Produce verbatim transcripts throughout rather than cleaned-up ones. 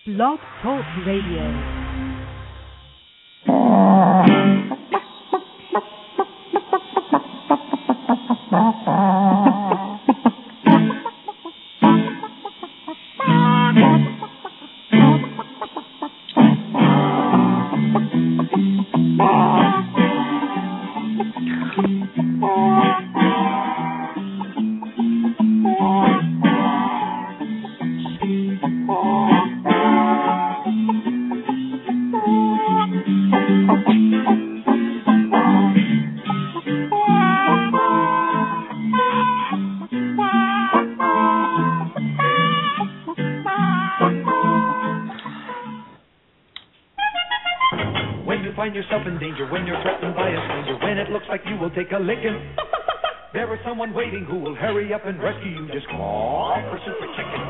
Blog Talk Radio. Take a licking. There is someone waiting who will hurry up and rescue you. Just call for Super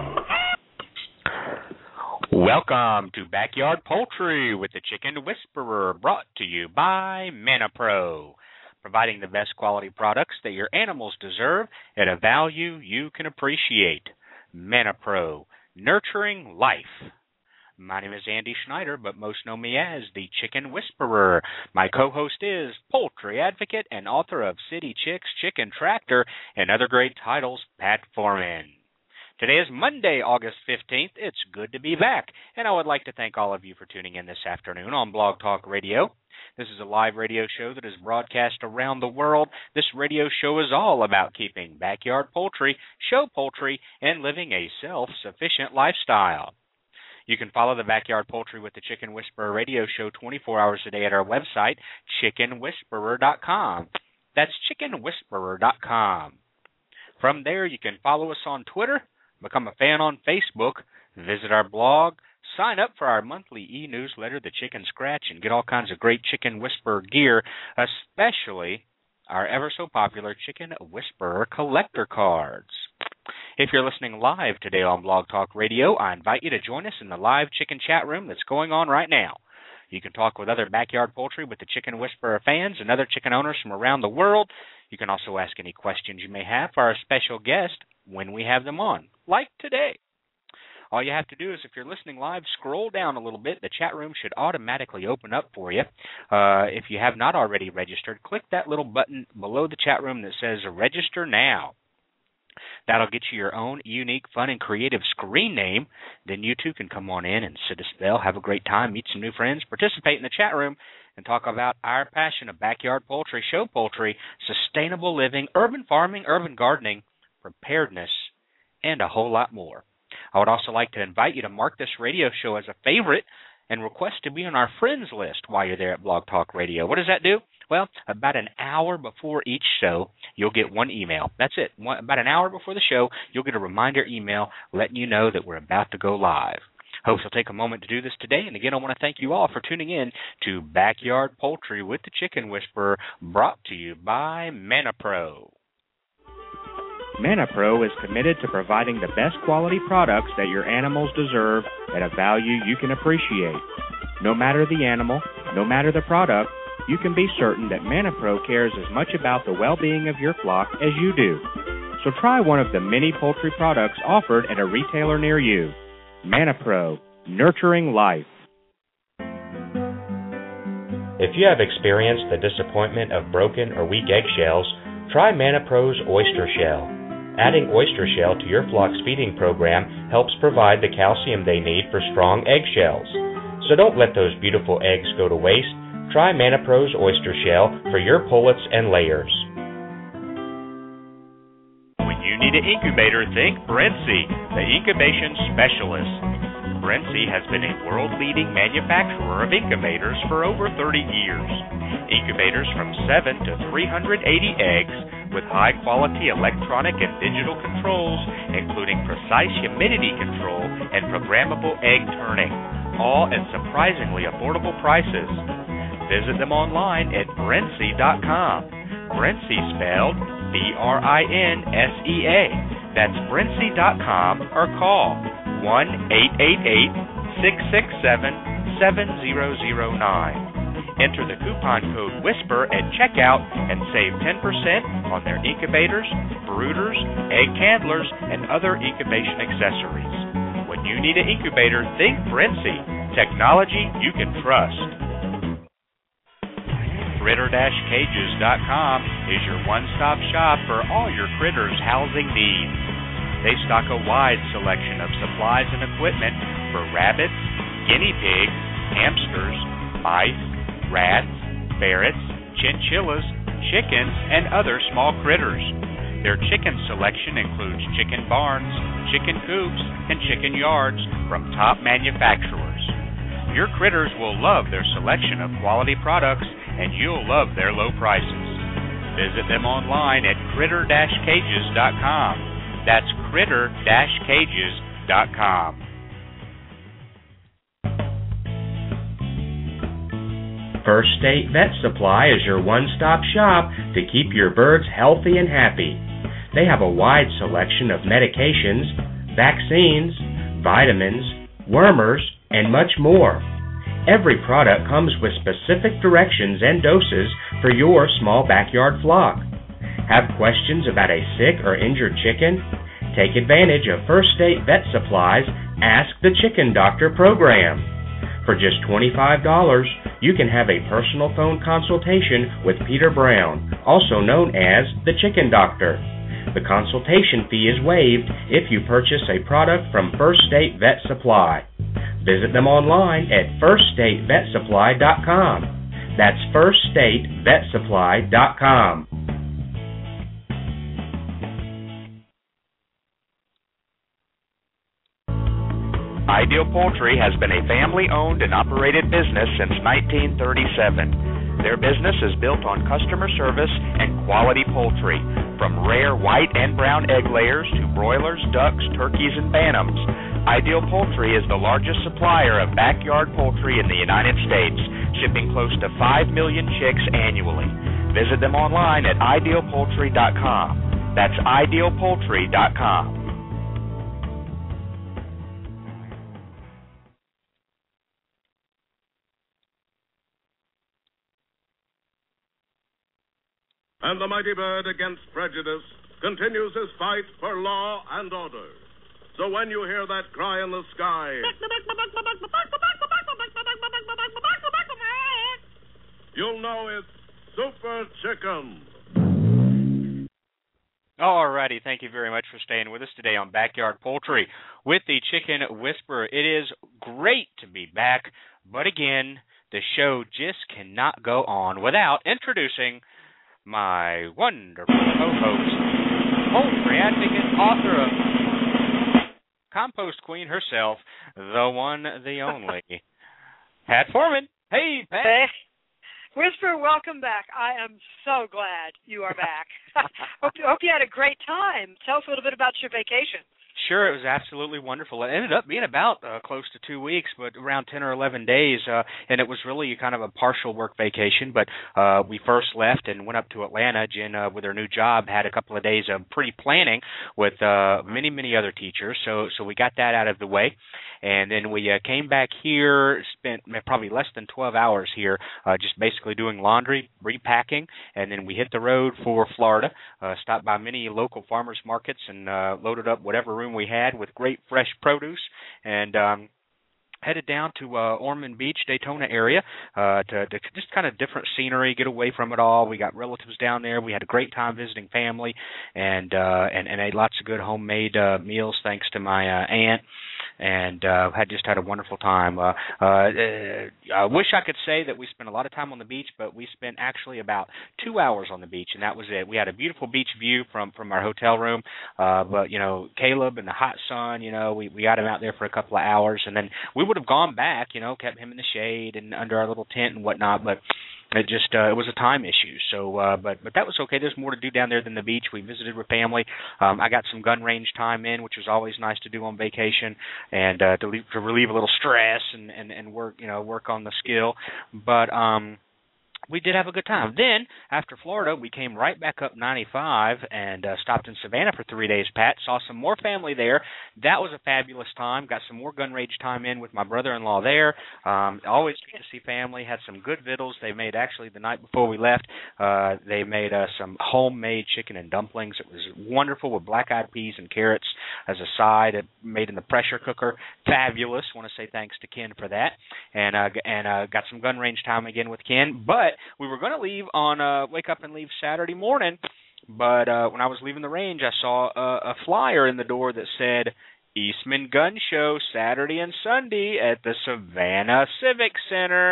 Chicken. Welcome to Backyard Poultry with the Chicken Whisperer, brought to you by ManaPro, providing the best quality products that your animals deserve at a value you can appreciate. ManaPro, nurturing life. My name is Andy Schneider, but most know me as the Chicken Whisperer. My co-host is poultry advocate and author of City Chicks, Chicken Tractor, and other great titles, Pat Foreman. Today is Monday, August fifteenth. It's good to be back, and I would like to thank all of you for tuning in this afternoon on Blog Talk Radio. This is a live radio show that is broadcast around the world. This radio show is all about keeping backyard poultry, show poultry, and living a self-sufficient lifestyle. You can follow the Backyard Poultry with the Chicken Whisperer radio show twenty-four hours a day at our website, chicken whisperer dot com. That's chicken whisperer dot com. From there, you can follow us on Twitter, become a fan on Facebook, visit our blog, sign up for our monthly e-newsletter, The Chicken Scratch, and get all kinds of great Chicken Whisperer gear, especially our ever-so-popular Chicken Whisperer collector cards. If you're listening live today on Blog Talk Radio, I invite you to join us in the live chicken chat room that's going on right now. You can talk with other Backyard Poultry with the Chicken Whisperer fans and other chicken owners from around the world. You can also ask any questions you may have for our special guest when we have them on, like today. All you have to do is, if you're listening live, scroll down a little bit. The chat room should automatically open up for you. Uh, if you have not already registered, click that little button below the chat room that says Register Now. That'll get you your own unique, fun, and creative screen name. Then you too can come on in and sit a spell, have a great time, meet some new friends, participate in the chat room, and talk about our passion of backyard poultry, show poultry, sustainable living, urban farming, urban gardening, preparedness, and a whole lot more. I would also like to invite you to mark this radio show as a favorite and request to be on our friends list while you're there at Blog Talk Radio. What does that do? Well, about an hour before each show, you'll get one email. That's it. One, about an hour before the show, you'll get a reminder email letting you know that we're about to go live. Hope you'll take a moment to do this today. And again, I want to thank you all for tuning in to Backyard Poultry with the Chicken Whisperer, brought to you by ManaPro. ManaPro is committed to providing the best quality products that your animals deserve at a value you can appreciate. No matter the animal, no matter the product, you can be certain that ManaPro cares as much about the well-being of your flock as you do. So try one of the many poultry products offered at a retailer near you. ManaPro, nurturing life. If you have experienced the disappointment of broken or weak eggshells, try ManaPro's Oyster Shell. Adding oyster shell to your flock's feeding program helps provide the calcium they need for strong eggshells. So don't let those beautiful eggs go to waste. Try ManaPro's Oyster Shell for your pullets and layers. When you need an incubator, think Brinsea, the incubation specialist. Brinsea has been a world-leading manufacturer of incubators for over thirty years. Incubators from seven to three hundred eighty eggs with high-quality electronic and digital controls, including precise humidity control and programmable egg turning, all at surprisingly affordable prices. Visit them online at brinsea dot com. Brinsea spelled B R I N S E A. That's brinsea dot com or call one eight eight eight, six six seven, seven zero zero nine. Enter the coupon code WHISPER at checkout and save ten percent on their incubators, brooders, egg handlers, and other incubation accessories. When you need an incubator, think Brinsea. Technology you can trust. Critter Cages dot com is your one-stop shop for all your critters housing needs. They stock a wide selection of supplies and equipment for rabbits, guinea pigs, hamsters, mice, rats, ferrets, chinchillas, chickens, and other small critters. Their chicken selection includes chicken barns, chicken coops, and chicken yards from top manufacturers. Your critters will love their selection of quality products, and you'll love their low prices. Visit them online at Critter Cages dot com. That's Critter Cages dot com. First State Vet Supply is your one-stop shop to keep your birds healthy and happy. They have a wide selection of medications, vaccines, vitamins, wormers, and much more. Every product comes with specific directions and doses for your small backyard flock. Have questions about a sick or injured chicken? Take advantage of First State Vet Supply's Ask the Chicken Doctor program. For just twenty-five dollars, you can have a personal phone consultation with Peter Brown, also known as the Chicken Doctor. The consultation fee is waived if you purchase a product from First State Vet Supply. Visit them online at First State Vet Supply dot com. That's First State Vet Supply dot com. Ideal Poultry has been a family-owned and operated business since nineteen thirty-seven. Their business is built on customer service and quality poultry, from rare white and brown egg layers to broilers, ducks, turkeys, and bantams. Ideal Poultry is the largest supplier of backyard poultry in the United States, shipping close to five million chicks annually. Visit them online at Ideal Poultry dot com. That's Ideal Poultry dot com. And the mighty bird against prejudice continues his fight for law and order. So when you hear that cry in the sky, you'll know it's Super Chicken. All righty, thank you very much for staying with us today on Backyard Poultry with the Chicken Whisperer. It is great to be back, but again, the show just cannot go on without introducing my wonderful co-host, poultry advocate, author of Compost Queen herself, the one, the only, Pat Foreman. Hey, Pat. Hey. Whisper, welcome back. I am so glad you are back. hope, hope you had a great time. Tell us a little bit about your vacation. Sure, it was absolutely wonderful. It ended up being about uh, close to two weeks, but around ten or eleven days, uh, and it was really kind of a partial work vacation. But uh, we first left and went up to Atlanta. Jen, uh, with her new job, had a couple of days of pre-planning with uh, many, many other teachers, so so we got that out of the way. And then we uh, came back here, spent probably less than twelve hours here, uh, just basically doing laundry, repacking, and then we hit the road for Florida, uh, stopped by many local farmers markets and uh, loaded up whatever room we had with great fresh produce, and um, headed down to uh, Ormond Beach, Daytona area, uh, to, to just kind of different scenery, get away from it all. We got relatives down there. We had a great time visiting family, and uh, and, and ate lots of good homemade uh, meals thanks to my uh, aunt, and uh, had just had a wonderful time. Uh, uh, I wish I could say that we spent a lot of time on the beach, but we spent actually about two hours on the beach, and that was it. We had a beautiful beach view from, from our hotel room, uh, but, you know, Caleb in the hot sun, you know, we, we got him out there for a couple of hours, and then we would have gone back, you know, kept him in the shade and under our little tent and whatnot, but it just uh, it was a time issue. So, uh, but but that was okay. There's more to do down there than the beach. We visited with family. Um, I got some gun range time in, which was always nice to do on vacation, and uh, to, leave, to relieve a little stress and, and, and work, you know, work on the skill. But um, we did have a good time. Then, after Florida, we came right back up ninety-five and uh, stopped in Savannah for three days, Pat. Saw some more family there. That was a fabulous time. Got some more gun rage time in with my brother-in-law there. Um, always good to see family. Had some good victuals. They made, actually, the night before we left, uh, they made uh, some homemade chicken and dumplings. It was wonderful with black-eyed peas and carrots as a side, it made in the pressure cooker. Fabulous. Want to say thanks to Ken for that. And, uh, and uh, got some gun range time again with Ken. But we were going to leave on, uh, wake up and leave Saturday morning, but uh, when I was leaving the range, I saw a, a flyer in the door that said, Eastman Gun Show, Saturday and Sunday at the Savannah Civic Center.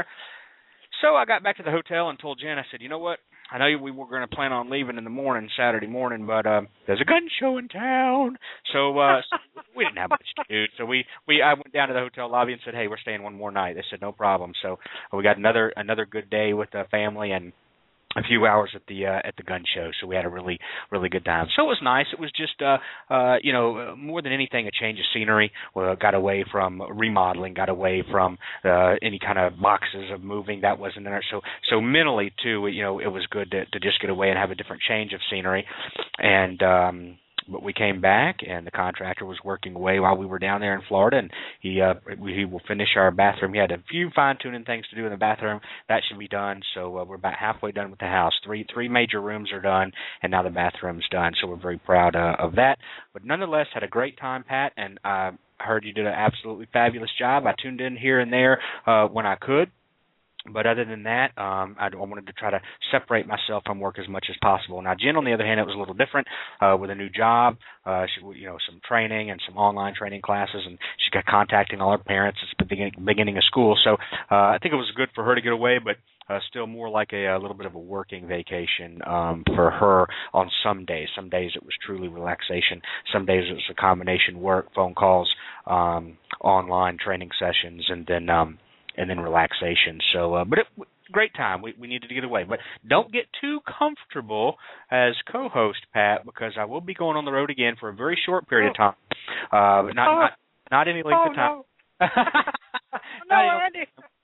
So I got back to the hotel and told Jen, I said, you know what, I know we were going to plan on leaving in the morning, Saturday morning, but uh, there's a gun show in town. So, uh, so we didn't have much to do. So we, we I went down to the hotel lobby and said, hey, we're staying one more night. They said, no problem. So we got another another good day with the family and a few hours at the uh, at the gun show, so we had a really really good time. So it was nice. It was just uh, uh, you know more than anything a change of scenery. We got away from remodeling, got away from uh, any kind of boxes of moving that wasn't in there. So so mentally too, you know, it was good to, to just get away and have a different change of scenery. And um, but we came back, and the contractor was working away while we were down there in Florida, and he uh, he will finish our bathroom. He had a few fine-tuning things to do in the bathroom. That should be done, so uh, we're about halfway done with the house. Three three major rooms are done, and now the bathroom's done, so we're very proud uh, of that. But nonetheless, had a great time, Pat, and I uh, heard you did an absolutely fabulous job. I tuned in here and there uh, when I could. But other than that, um, I, I wanted to try to separate myself from work as much as possible. Now, Jen, on the other hand, it was a little different uh, with a new job. Uh, she, you know, some training and some online training classes, and she got contacting all her parents at the beginning, beginning of school. So uh, I think it was good for her to get away, but uh, still more like a, a little bit of a working vacation um, for her on some days. Some days it was truly relaxation. Some days it was a combination work, phone calls, um, online training sessions, and then um, and then relaxation. So, uh, but it, great time. We we needed to get away. But don't get too comfortable as co-host, Pat, because I will be going on the road again for a very short period of time. Uh, but not, oh. not not any length oh, of time. No, no Andy.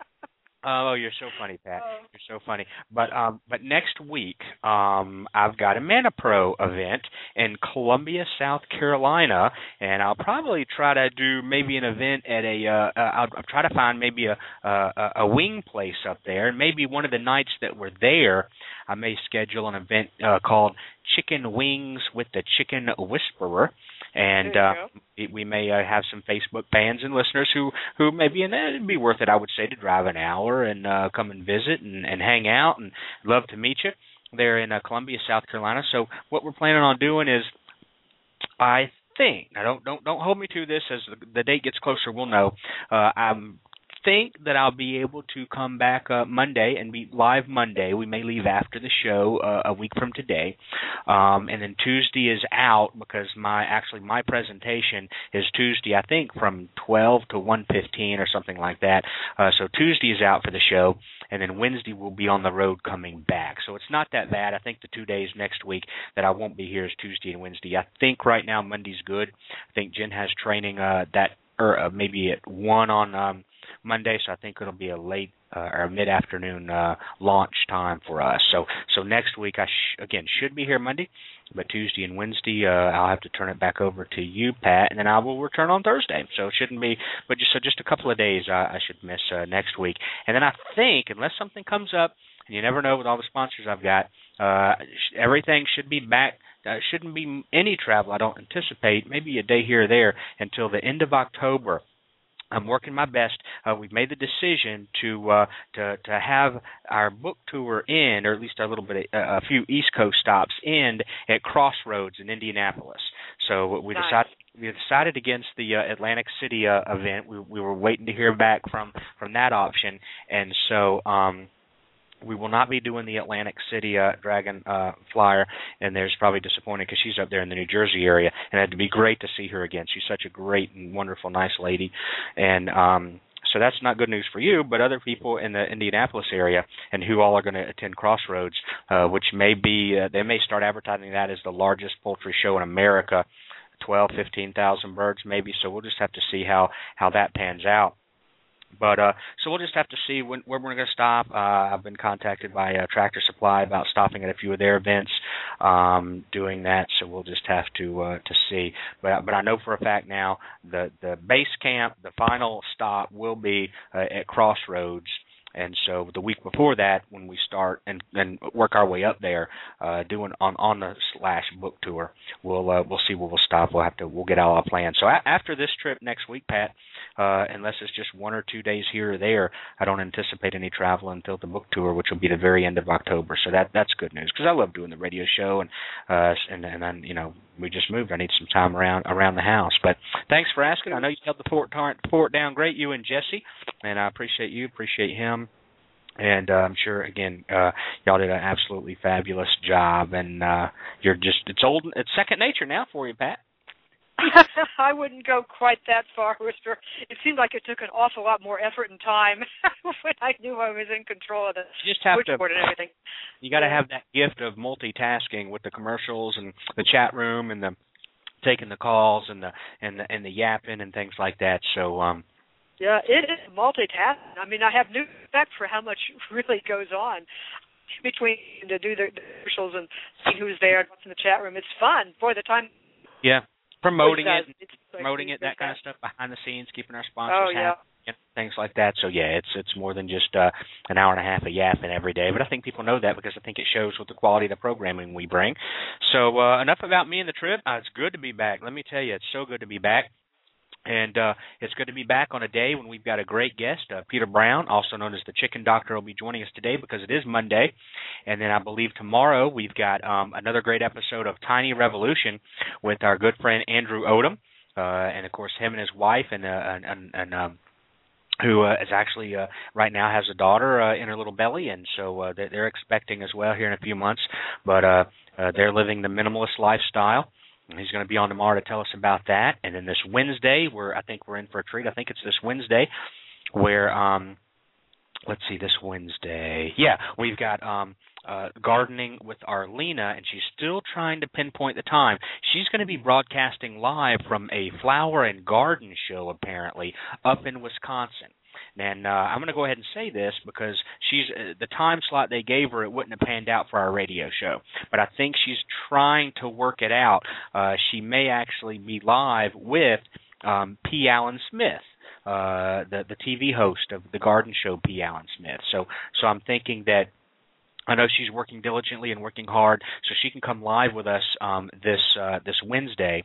Oh, you're so funny, Pat. You're so funny. But um, but next week, um, I've got a ManaPro event in Columbia, South Carolina, and I'll probably try to do maybe an event at a. Uh, uh, I'll, I'll try to find maybe a, a a wing place up there, and maybe one of the nights that we're there, I may schedule an event uh, called Chicken Wings with the Chicken Whisperer. And uh, we may uh, have some Facebook fans and listeners who, who maybe, and it'd be worth it, I would say, to drive an hour and uh, come and visit and, and hang out, and love to meet you there in uh, Columbia, South Carolina. So what we're planning on doing is, I think, now don't don't don't hold me to this, as the, the date gets closer, we'll know. Uh, I'm think that I'll be able to come back uh, Monday and be live Monday. We may leave after the show uh, a week from today, um, and then Tuesday is out because my actually my presentation is Tuesday, I think, from twelve to one fifteen or something like that. Uh, so Tuesday is out for the show, and then Wednesday we'll be on the road coming back. So it's not that bad. I think the two days next week that I won't be here is Tuesday and Wednesday. I think right now Monday's good. I think Jen has training uh, that or uh, maybe at one on um, Monday, so I think it'll be a late uh, or mid-afternoon uh, launch time for us. So so next week, I sh- again, should be here Monday, but Tuesday and Wednesday, uh, I'll have to turn it back over to you, Pat, and then I will return on Thursday. So it shouldn't be, but just so just a couple of days uh, I should miss uh, next week. And then I think, unless something comes up, and you never know with all the sponsors I've got, uh, everything should be back. Uh, shouldn't be any travel, I don't anticipate, maybe a day here or there, until the end of October. I'm working my best. Uh, we've made the decision to uh, to to have our book tour end, or at least a little bit, uh, a few East Coast stops end at Crossroads in Indianapolis. So we nice. decided we decided against the uh, Atlantic City uh, event. We we were waiting to hear back from from that option, and so. Um, We will not be doing the Atlantic City uh, Dragon uh, flyer, and there's probably disappointing because she's up there in the New Jersey area, and it'd be great to see her again. She's such a great and wonderful, nice lady, and um, so that's not good news for you, but other people in the Indianapolis area and who all are going to attend Crossroads, uh, which may be, uh, they may start advertising that as the largest poultry show in America, twelve, fifteen thousand birds maybe, so we'll just have to see how, how that pans out. But uh, so we'll just have to see when, where we're going to stop. Uh, I've been contacted by uh, Tractor Supply about stopping at a few of their events, um, doing that. So we'll just have to uh, to see. But but I know for a fact now the the base camp, the final stop will be uh, at Crossroads. And so the week before that, when we start and, and work our way up there, uh, doing on, on the slash book tour, we'll uh, we'll see where we'll stop. We'll have to we'll get all our plans. So a- after this trip next week, Pat, uh, unless it's just one or two days here or there, I don't anticipate any travel until the book tour, which will be the very end of October. So that that's good news because I love doing the radio show and uh, and and then you know we just moved. I need some time around around the house. But thanks for asking. I know you held the fort fort down great, you and Jesse, and I appreciate you, appreciate him. And uh, I'm sure, again, uh, y'all did an absolutely fabulous job, and uh, you're just—it's old, it's second nature now for you, Pat. I wouldn't go quite that far, Whisper. It seemed like it took an awful lot more effort and time when I knew I was in control of the you just have switchboard to, and everything. You got to have that gift of multitasking with the commercials and the chat room and the taking the calls and the and the and the yapping and things like that. So. um Yeah, it is multitasking. I mean, I have new respect for how much really goes on between to do the commercials and see who's there and what's in the chat room. It's fun. Boy, the time. Yeah, promoting it, it, it's promoting like, it, that kind of stuff behind the scenes, keeping our sponsors oh, yeah. happy, things like that. So yeah, it's it's more than just uh, an hour and a half of yapping every day. But I think people know that because I think it shows with the quality of the programming we bring. So uh, enough about me and the trip. Uh, it's good to be back. Let me tell you, it's so good to be back. And uh, it's good to be back on a day when we've got a great guest, uh, Peter Brown, also known as the Chicken Doctor, will be joining us today because it is Monday. And then I believe tomorrow we've got um, another great episode of Tiny Revolution with our good friend Andrew Odom, uh, and of course him and his wife, and uh, and, and, and um, who uh, is actually uh, right now has a daughter uh, in her little belly, and so uh, they're expecting as well here in a few months. But uh, uh, they're living the minimalist lifestyle. He's going to be on tomorrow to tell us about that. And then this Wednesday, we're I think we're in for a treat. I think it's this Wednesday where, um, let's see, this Wednesday. Yeah, we've got um, uh, gardening with Arlena, and she's still trying to pinpoint the time. She's going to be broadcasting live from a flower and garden show, apparently, up in Wisconsin. And uh, I'm going to go ahead and say this because she's uh, the time slot they gave her, it wouldn't have panned out for our radio show. But I think she's trying to work it out. Uh, she may actually be live with um, P. Allen Smith, uh, the the T V host of the garden show, P. Allen Smith. So so I'm thinking that I know she's working diligently and working hard, so she can come live with us um, this uh, this Wednesday.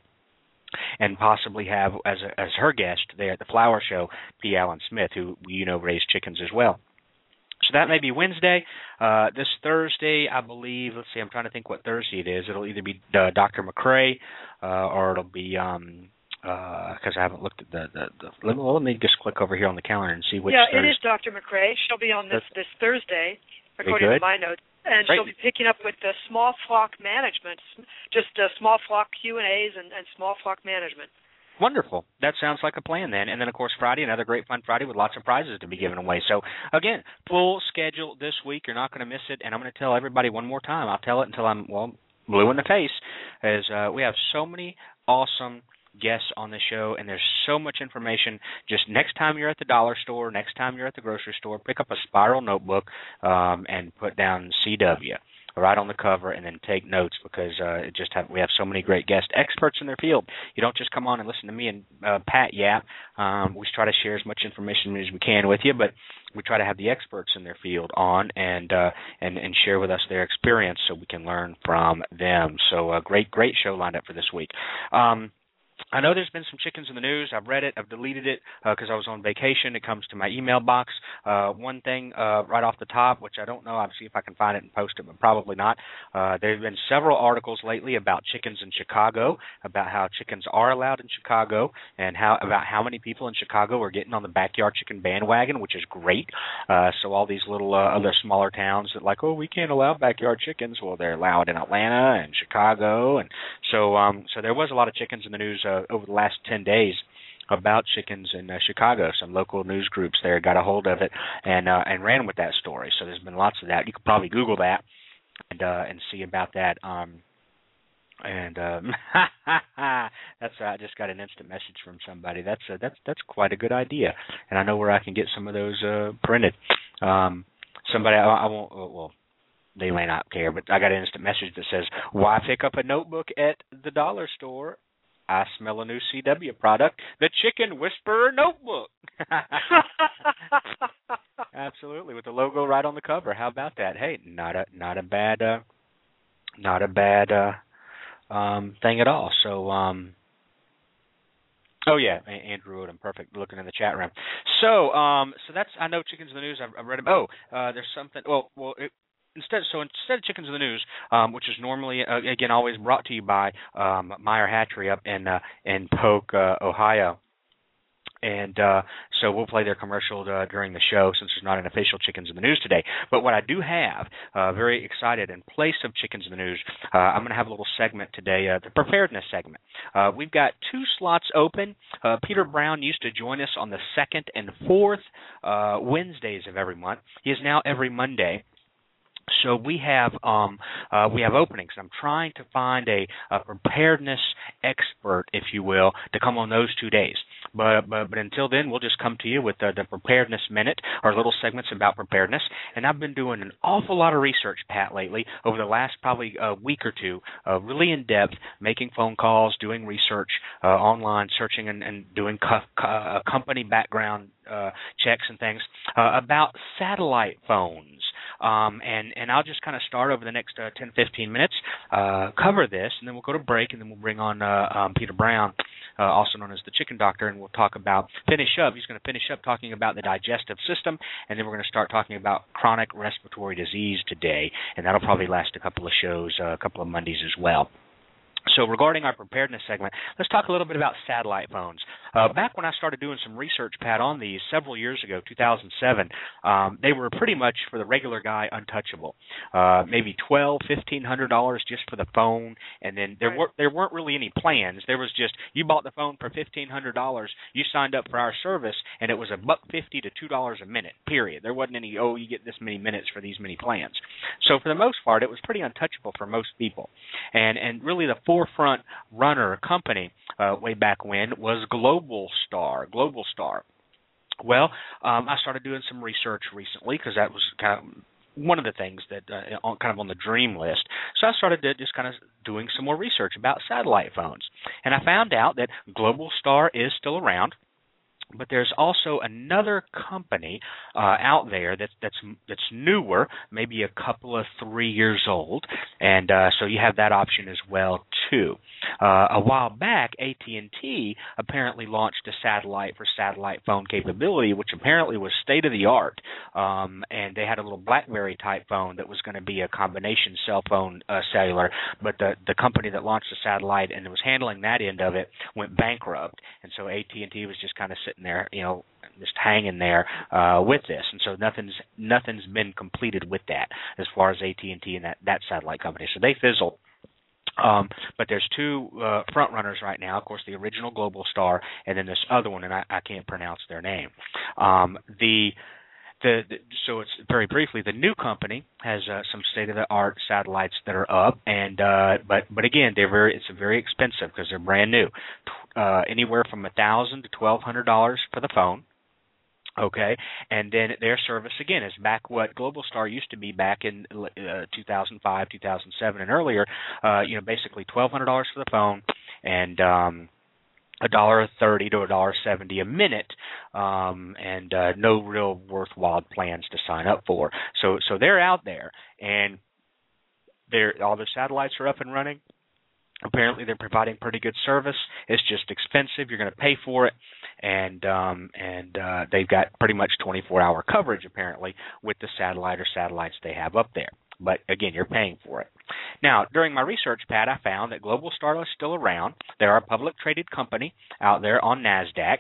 And possibly have as a, as her guest there at the Flower Show, P. Allen Smith, who you know raised chickens as well. So that may be Wednesday. Uh, this Thursday, I believe. Let's see. I'm trying to think what Thursday it is. It'll either be uh, Doctor McCrae, uh, or it'll be um, because uh, I haven't looked at the the. the let, me, let me just click over here on the calendar and see which. Yeah, Thursday. it is Doctor McCrae. She'll be on this this Thursday, according good. to my notes. And Great. she'll be picking up with the small flock management, just uh, small flock Q and A's and, and small flock management. Wonderful. That sounds like a plan then. And then, of course, Friday, another great fun Friday with lots of prizes to be given away. So, again, full schedule this week. You're not going to miss it. And I'm going to tell everybody one more time. I'll tell it until I'm, well, blue in the face, is uh, we have so many awesome guests on the show, and there's so much information. Just next time you're at the dollar store, next time you're at the grocery store, pick up a spiral notebook um, and put down C W right on the cover, and then take notes because uh, it just have, we have so many great guests, experts in their field. You don't just come on and listen to me and uh, Pat yap. Um, we try to share as much information as we can with you, but we try to have the experts in their field on and uh, and, and share with us their experience so we can learn from them. So a uh, great, great show lined up for this week. Um, I know there's been some chickens in the news. I've read it. I've deleted it because uh, I was on vacation. It comes to my email box. Uh, one thing uh, right off the top, which I don't know, I'll see if I can find it and post it, but probably not. Uh, there have been several articles lately about chickens in Chicago, about how chickens are allowed in Chicago, and how about how many people in Chicago are getting on the backyard chicken bandwagon, which is great. Uh, so all these little uh, other smaller towns that like, oh, we can't allow backyard chickens. Well, they're allowed in Atlanta and Chicago, and so um, so there was a lot of chickens in the news Uh, over the last ten days about chickens in uh, Chicago. Some local news groups there got a hold of it and uh, and ran with that story. So there's been lots of that. You could probably Google that and uh, and see about that. Um, And um, that's I just got an instant message from somebody. That's a, that's that's quite a good idea, and I know where I can get some of those uh, printed. Um, somebody I, I won't well. They may not care, but I got an instant message that says, "Why pick up a notebook at the dollar store? I smell a new C W product, the Chicken Whisperer Notebook." Absolutely, with the logo right on the cover. How about that? Hey, not a not a bad uh, not a bad uh, um, thing at all. So, um, oh yeah, Andrew Odom, perfect. Looking in the chat room. So, um, so that's I know Chickens in the News. I've, I've read them. Oh, uh, there's something. Well, well. It, Instead, so instead of Chickens in the News, um, which is normally uh, again always brought to you by um, Meyer Hatchery up in uh, in Polk, uh, Ohio, and uh, so we'll play their commercial uh, during the show since there's not an official Chickens in the News today. But what I do have, uh, very excited, in place of Chickens in the News, uh, I'm going to have a little segment today, uh, the preparedness segment. Uh, we've got two slots open. Uh, Peter Brown used to join us on the second and fourth uh, Wednesdays of every month. He is now every Monday. So we have um, uh, we have openings. I'm trying to find a, a preparedness expert, if you will, to come on those two days. But but, but until then, we'll just come to you with uh, the Preparedness Minute, or little segments about preparedness. And I've been doing an awful lot of research, Pat, lately, over the last probably a week or two, uh, really in depth, making phone calls, doing research uh, online, searching and, and doing co- co- company background uh, checks and things uh, about satellite phones. Um, and, and I'll just kind of start over the next uh, ten, fifteen minutes, uh, cover this, and then we'll go to break, and then we'll bring on uh, um, Peter Brown, uh, also known as the Chicken Doctor, and we'll talk about, finish up, he's going to finish up talking about the digestive system, and then we're going to start talking about chronic respiratory disease today, and that'll probably last a couple of shows, uh, a couple of Mondays as well. So regarding our preparedness segment, let's talk a little bit about satellite phones. Uh, back when I started doing some research, Pat, on these several years ago, two thousand seven, um, they were pretty much, for the regular guy, untouchable. Uh, maybe twelve hundred dollars, fifteen hundred dollars just for the phone, and then there, right. were, there weren't really any plans. There was just, you bought the phone for fifteen hundred dollars, you signed up for our service, and it was a buck fifty to two dollars a minute, period. There wasn't any, oh, you get this many minutes for these many plans. So for the most part, it was pretty untouchable for most people. And, and really the forefront runner company uh, way back when was Global Star. Global Star. Well, um, I started doing some research recently because that was kind of one of the things that uh, on, kind of on the dream list. So I started to just kind of doing some more research about satellite phones, and I found out that Global Star is still around. But there's also another company uh, out there that's that's that's newer, maybe a couple of three years old, and uh, so you have that option as well too. Uh, a while back, A T and T apparently launched a satellite for satellite phone capability, which apparently was state of the art, um, and they had a little BlackBerry type phone that was going to be a combination cell phone uh, cellular. But the the company that launched the satellite and was handling that end of it went bankrupt, and so A T and T was just kind of sitting there, you know, just hanging there uh, with this, and so nothing's nothing's been completed with that as far as A T and T and that, that satellite company. So they fizzled. Um, but there's two uh, front runners right now. Of course, the original Global Star, and then this other one, and I, I can't pronounce their name. Um, the The, the, so it's very briefly, the new company has uh, some state-of-the-art satellites that are up, and uh, but but again, they're very it's very expensive because they're brand new, uh, anywhere from a thousand to twelve hundred dollars for the phone. Okay, and then their service again is back what Global Star used to be back in uh, two thousand five, two thousand seven, and earlier. Uh, you know, basically twelve hundred dollars for the phone, and um, a dollar thirty to a dollar seventy a minute, um, and uh, no real worthwhile plans to sign up for. So, so they're out there, and they're all their satellites are up and running. Apparently, they're providing pretty good service. It's just expensive. You're going to pay for it, and um, and uh, they've got pretty much twenty-four hour coverage apparently with the satellite or satellites they have up there. But again, you're paying for it. Now, during my research, Pat, I found that Global Star is still around. They're a public traded company out there on NASDAQ.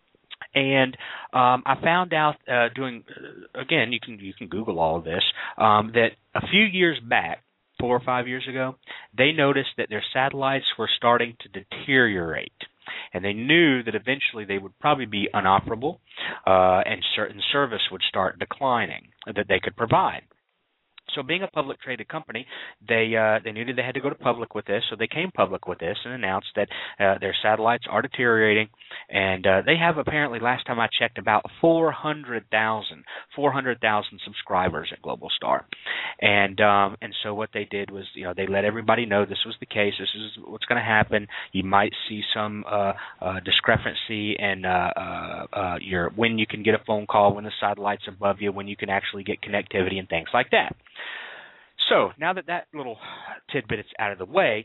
And um, I found out uh, doing uh, again, you can you can Google all of this, um, that a few years back, four or five years ago, they noticed that their satellites were starting to deteriorate. And they knew that eventually they would probably be inoperable uh, and certain service would start declining that they could provide. So being a public traded company, they uh, they knew that they had to go to public with this, so they came public with this and announced that uh, their satellites are deteriorating, and uh, they have apparently, last time I checked, about four hundred thousand subscribers at Globalstar, and um, and so what they did was, you know, they let everybody know this was the case. This is what's going to happen. You might see some uh, uh, discrepancy in uh, uh, uh, your when you can get a phone call, when the satellite's above you, when you can actually get connectivity, and things like that. So now that that little tidbit is out of the way,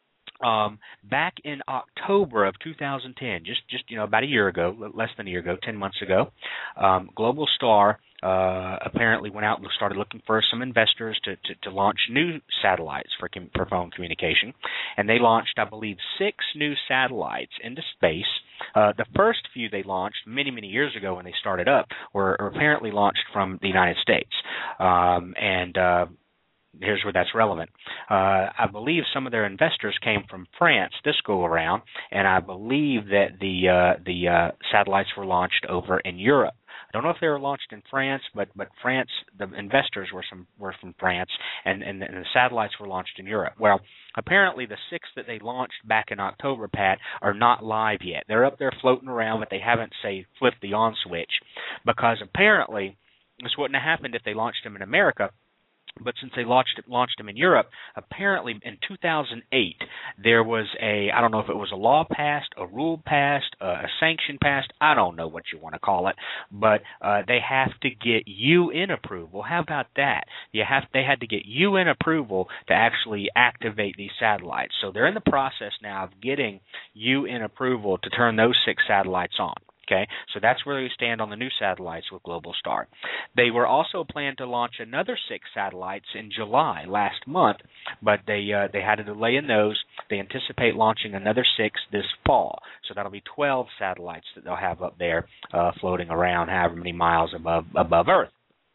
um, back in October of two thousand ten, just just you know about a year ago, less than a year ago, ten months ago, um, Globalstar uh, apparently went out and started looking for some investors to, to, to launch new satellites for com- for phone communication, and they launched, I believe, six new satellites into space. Uh, the first few they launched many, many years ago when they started up were apparently launched from the United States, um, and uh, here's where that's relevant. Uh, I believe some of their investors came from France this go around, and I believe that the uh, the uh, satellites were launched over in Europe. I don't know if they were launched in France, but but France, the investors were some were from France, and, and, and the satellites were launched in Europe. Well, apparently the six that they launched back in October, Pat, are not live yet. They're up there floating around, but they haven't, say, flipped the on switch, because apparently this wouldn't have happened if they launched them in America. But since they launched launched them in Europe, apparently in two thousand eight there was a, I don't know if it was a law passed, a rule passed, uh, a sanction passed, I don't know what you want to call it, but uh, they have to get U N approval. How about that? You have They had to get U N approval to actually activate these satellites. So they're in the process now of getting U N approval to turn those six satellites on. Okay, so that's where we stand on the new satellites with Globalstar. They were also planned to launch another six satellites in July last month, but they uh, they had a delay in those. They anticipate launching another six this fall, so that'll be twelve satellites that they'll have up there uh, floating around however many miles above above Earth.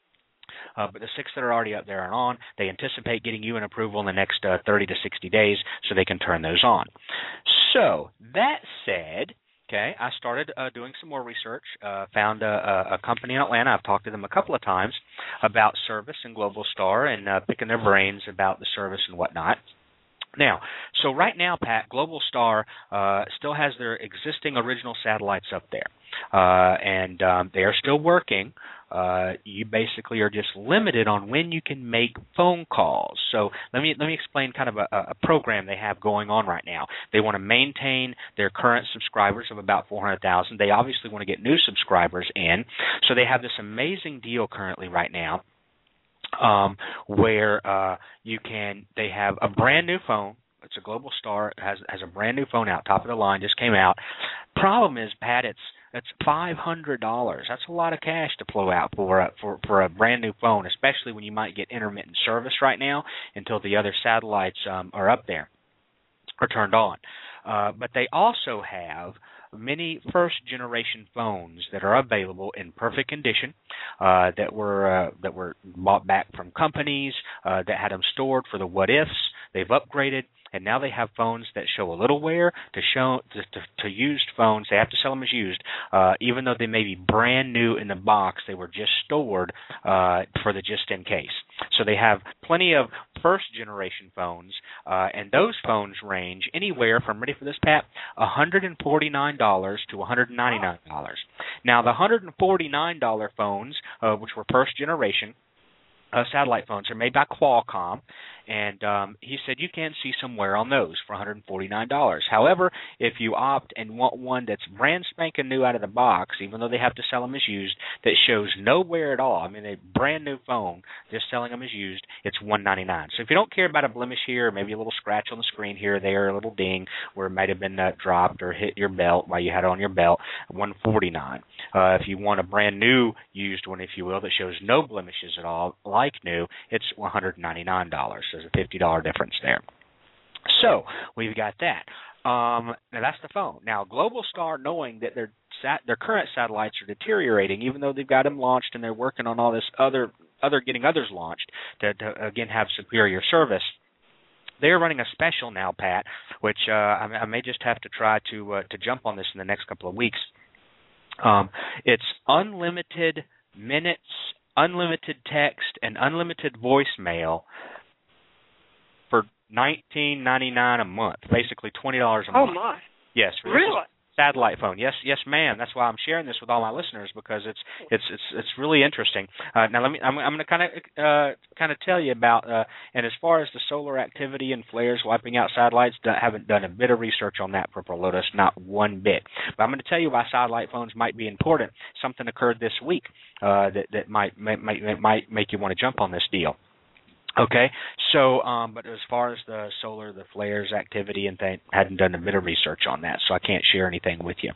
Uh, but the six that are already up there and on, they anticipate getting U N approval in the next uh, thirty to sixty days so they can turn those on. So that said, okay, I started uh, doing some more research, uh, found a, a company in Atlanta. I've talked to them a couple of times about service and Globalstar and uh, picking their brains about the service and whatnot. Now, so right now, Pat, Globalstar uh, still has their existing original satellites up there, uh, and um, they are still working. Uh, you basically are just limited on when you can make phone calls. So let me let me explain kind of a, a program they have going on right now. They want to maintain their current subscribers of about four hundred thousand. They obviously want to get new subscribers in. So they have this amazing deal currently right now, um, where uh, you can. They have a brand new phone. It's a Globalstar. It has has a brand new phone out, top of the line, just came out. Problem is, Pat, it's That's five hundred dollars. That's a lot of cash to blow out for a, for for a brand new phone, especially when you might get intermittent service right now until the other satellites um, are up there or turned on. Uh, but they also have many first-generation phones that are available in perfect condition, uh, that were uh, that were bought back from companies uh, that had them stored for the what-ifs. They've upgraded, and now they have phones that show a little wear to show to, to, to used phones. They have to sell them as used, uh, even though they may be brand new in the box. They were just stored uh, for the just in case. So they have plenty of first-generation phones, uh, and those phones range anywhere from, ready for this, Pat, one hundred forty-nine dollars to one hundred ninety-nine dollars. Now, the one hundred forty-nine dollars phones, uh, which were first-generation, Uh, satellite phones are made by Qualcomm, and um, he said you can see some wear on those for one hundred forty-nine dollars. However, if you opt and want one that's brand spanking new out of the box, even though they have to sell them as used, that shows no wear at all, I mean a brand new phone, just selling them as used, it's one hundred ninety-nine dollars. So if you don't care about a blemish here, maybe a little scratch on the screen here or there, a little ding where it might have been uh, dropped or hit your belt while you had it on your belt, one hundred forty-nine dollars. Uh, if you want a brand new used one, if you will, that shows no blemishes at all, like new, it's one hundred ninety-nine dollars. There's a fifty dollars difference there. So we've got that. Um, now that's the phone. Now Globalstar, knowing that their sat, their current satellites are deteriorating, even though they've got them launched and they're working on all this other other getting others launched to, to again have superior service. They're running a special now, Pat, which uh, I, I may just have to try to uh, to jump on this in the next couple of weeks. Um, it's unlimited minutes unlimited text and unlimited voicemail for nineteen ninety-nine a month, basically twenty dollars a Oh, month. my. Yes. Really? Satellite phone. Yes, yes, ma'am. That's why I'm sharing this with all my listeners, because it's it's it's it's really interesting. Uh, now, let me. I'm, I'm going to kind of uh, kind of tell you about. Uh, and as far as the solar activity and flares wiping out satellites, I haven't done a bit of research on that for Lotus, not one bit. But I'm going to tell you why satellite phones might be important. Something occurred this week uh, that that might might might make you want to jump on this deal. Okay, so, um, but as far as the solar, the flares activity and thing, hadn't done a bit of research on that, so I can't share anything with you.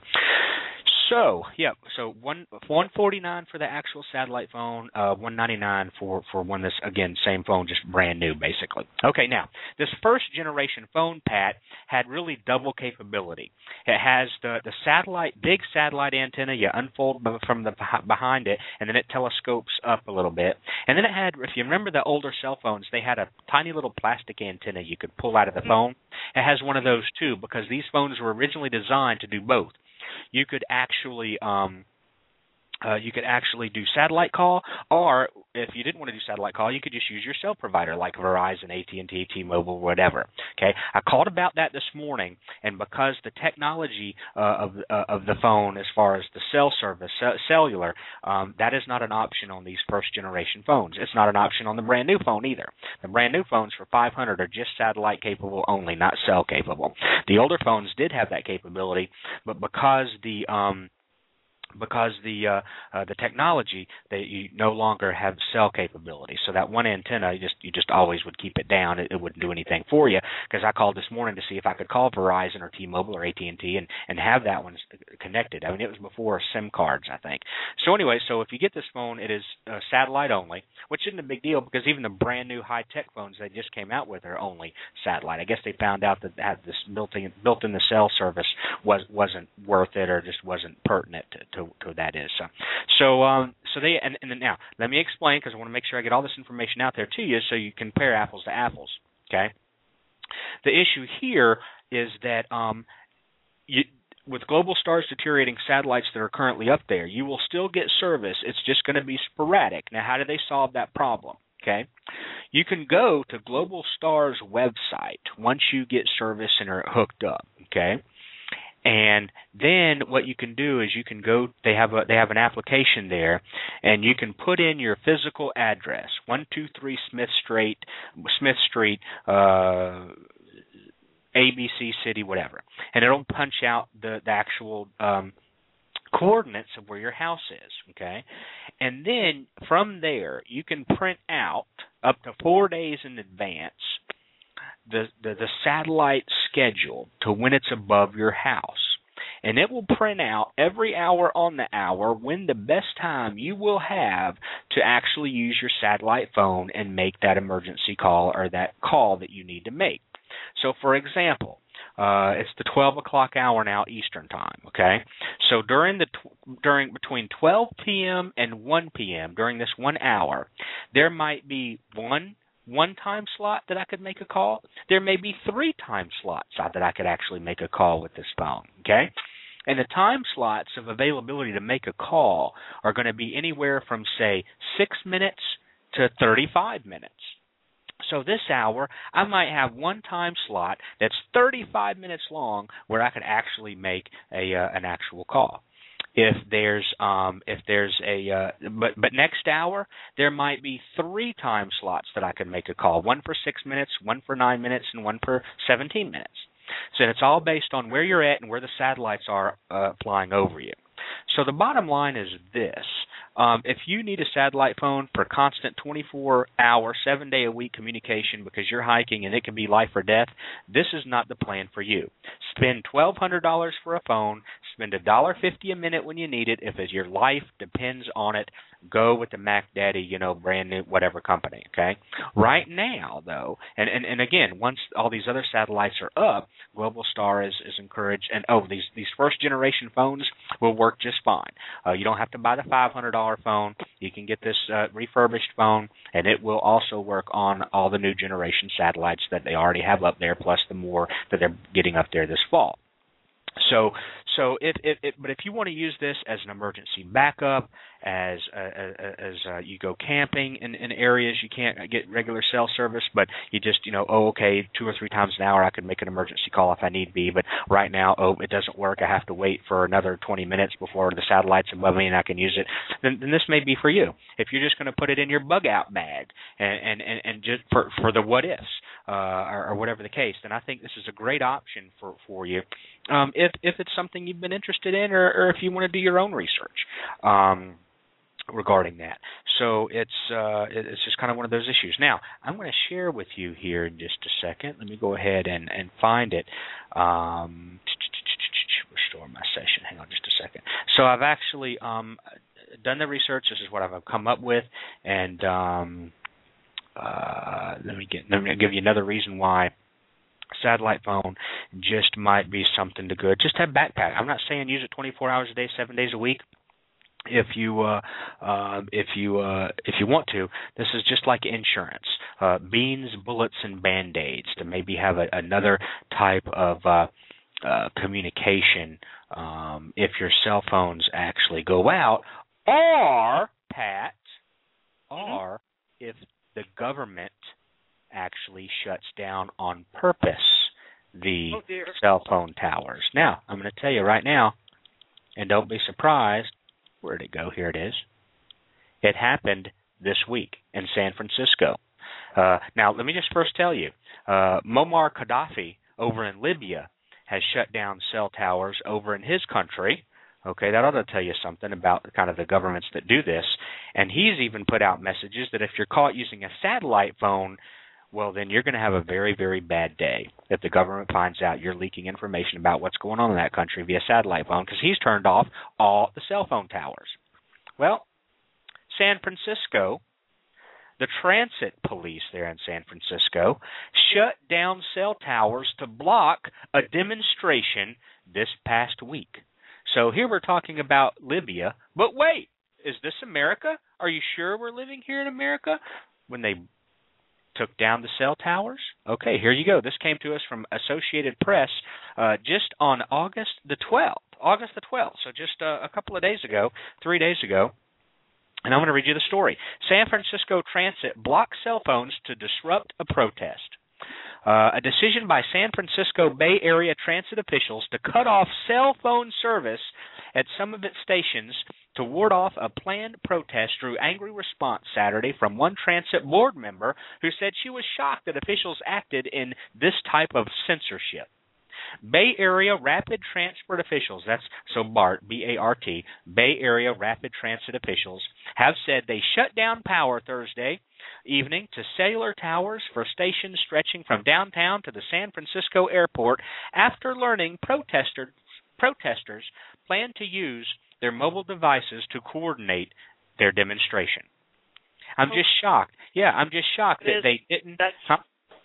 So, yeah, so one one forty nine for the actual satellite phone, uh, one ninety nine for for one that's again same phone, just brand new, basically. Okay, now this first generation phone, Pat, had really double capability. It has the the satellite, big satellite antenna. You unfold from the behind it, and then it telescopes up a little bit. And then it had, if you remember the older cell phones, they had a tiny little plastic antenna you could pull out of the phone. It has one of those too, because these phones were originally designed to do both. You could actually um, uh, you could actually do satellite call, or if you didn't want to do satellite call, you could just use your cell provider like Verizon, A T and T, T-Mobile, whatever. Okay, I called about that this morning, and because the technology uh, of uh, of the phone, as far as the cell service, c- cellular, um, that is not an option on these first generation phones. It's not an option on the brand new phone either. The brand new phones for five hundred are just satellite capable only, not cell capable. The older phones did have that capability, but because the um, because the uh, uh, the technology, that you no longer have cell capability. So that one antenna, you just you just always would keep it down. It, it wouldn't do anything for you, because I called this morning to see if I could call Verizon or T-Mobile or A T and T and, and have that one connected. I mean, it was before SIM cards, I think. So anyway, so if you get this phone, it is uh, satellite only, which isn't a big deal, because even the brand new high-tech phones they just came out with are only satellite. I guess they found out that had this built-in built in the cell service was wasn't worth it, or just wasn't pertinent to, to to that is. So, so, um, so they, and, and now, let me explain, because I want to make sure I get all this information out there to you so you compare apples to apples, okay? The issue here is that um, you, with Globalstar's deteriorating satellites that are currently up there, you will still get service. It's just going to be sporadic. Now, how do they solve that problem? Okay, you can go to Globalstar's website once you get service and are hooked up, okay? And then what you can do is you can go, they have a they have an application there, and you can put in your physical address, one two three Smith Street, Smith Street, uh, A B C City, whatever. And it'll punch out the, the actual um, coordinates of where your house is, okay? And then from there, you can print out up to four days in advance The, the the satellite schedule to when it's above your house, and it will print out every hour on the hour when the best time you will have to actually use your satellite phone and make that emergency call or that call that you need to make. So, for example, uh, it's the twelve o'clock hour now Eastern time. Okay, so during the tw- during between twelve p.m. and one p.m. during this one hour, there might be one. one time slot that I could make a call. There may be three time slots that I could actually make a call with this phone, okay? And the time slots of availability to make a call are going to be anywhere from, say, six minutes to thirty-five minutes. So this hour, I might have one time slot that's thirty-five minutes long where I could actually make a uh, an actual call. If there's um, if there's a uh, but but next hour there might be three time slots that I could make a call, one for six minutes, one for nine minutes, and one for seventeen minutes. So it's all based on where you're at and where the satellites are uh, flying over you. So the bottom line is this. Um, if you need a satellite phone for constant twenty-four hour, seven day a week communication because you're hiking and it can be life or death, this is not the plan for you. Spend twelve hundred dollars for a phone. Spend one dollar fifty a minute when you need it. If your life depends on it, go with the Mac Daddy, you know, brand new whatever company, okay? Right now, though, and, and, and again, once all these other satellites are up, Globalstar is, is encouraged, and oh, these, these first generation phones will work just fine. Uh, you don't have to buy the five hundred dollars phone. You can get this uh, refurbished phone, and it will also work on all the new generation satellites that they already have up there, plus the more that they're getting up there this fall. So, so if, if, if, but if you want to use this as an emergency backup, as uh, as uh, you go camping in, in areas you can't get regular cell service, but you just, you know, oh, okay, two or three times an hour I could make an emergency call if I need be, but right now, oh, it doesn't work. I have to wait for another twenty minutes before the satellite's above me and I can use it. Then, then this may be for you. If you're just going to put it in your bug out bag and and, and just for for the what ifs uh, or, or whatever the case, then I think this is a great option for for you. Um, if if it's something you've been interested in, or, or if you want to do your own research um, regarding that. So it's uh, it's just kind of one of those issues. Now, I'm going to share with you here in just a second. Let me go ahead and, and find it. Um, restore my session. Hang on just a second. So I've actually um, done the research. This is what I've come up with, and um, uh, let me get let me give you another reason why satellite phone just might be something to good. Just have backpack. I'm not saying use it twenty-four hours a day, seven days a week. If you uh, uh, if you uh, if you want to, this is just like insurance: uh, beans, bullets, and band-aids to maybe have a, another type of uh, uh, communication um, if your cell phones actually go out, or Pat, or if the government actually shuts down on purpose the oh dear. cell phone towers. Now, I'm going to tell you right now, and don't be surprised. Where'd it go? Here it is. It happened this week in San Francisco. Uh, now, let me just first tell you, uh, Muammar Gaddafi over in Libya has shut down cell towers over in his country. Okay, that ought to tell you something about kind of the governments that do this. And he's even put out messages that if you're caught using a satellite phone, well, then you're going to have a very, very bad day if the government finds out you're leaking information about what's going on in that country via satellite phone, because he's turned off all the cell phone towers. Well, San Francisco, the transit police there in San Francisco shut down cell towers to block a demonstration this past week. So here we're talking about Libya, but wait, is this America? Are you sure we're living here in America? When they took down the cell towers? Okay, here you go. This came to us from Associated Press uh, just on August the twelfth. August the twelfth, so just uh, a couple of days ago, three days ago. And I'm going to read you the story. San Francisco Transit blocks cell phones to disrupt a protest. Uh, a decision by San Francisco Bay Area transit officials to cut off cell phone service at some of its stations to ward off a planned protest drew angry response Saturday from one transit board member who said she was shocked that officials acted in this type of censorship. Bay Area Rapid Transport officials, that's so BART, B A R T, Bay Area Rapid Transit officials, have said they shut down power Thursday evening to cellular towers for stations stretching from downtown to the San Francisco airport after learning protesters, protesters plan to use their mobile devices to coordinate their demonstration. I'm just shocked. Yeah, I'm just shocked that they didn't. That's, huh?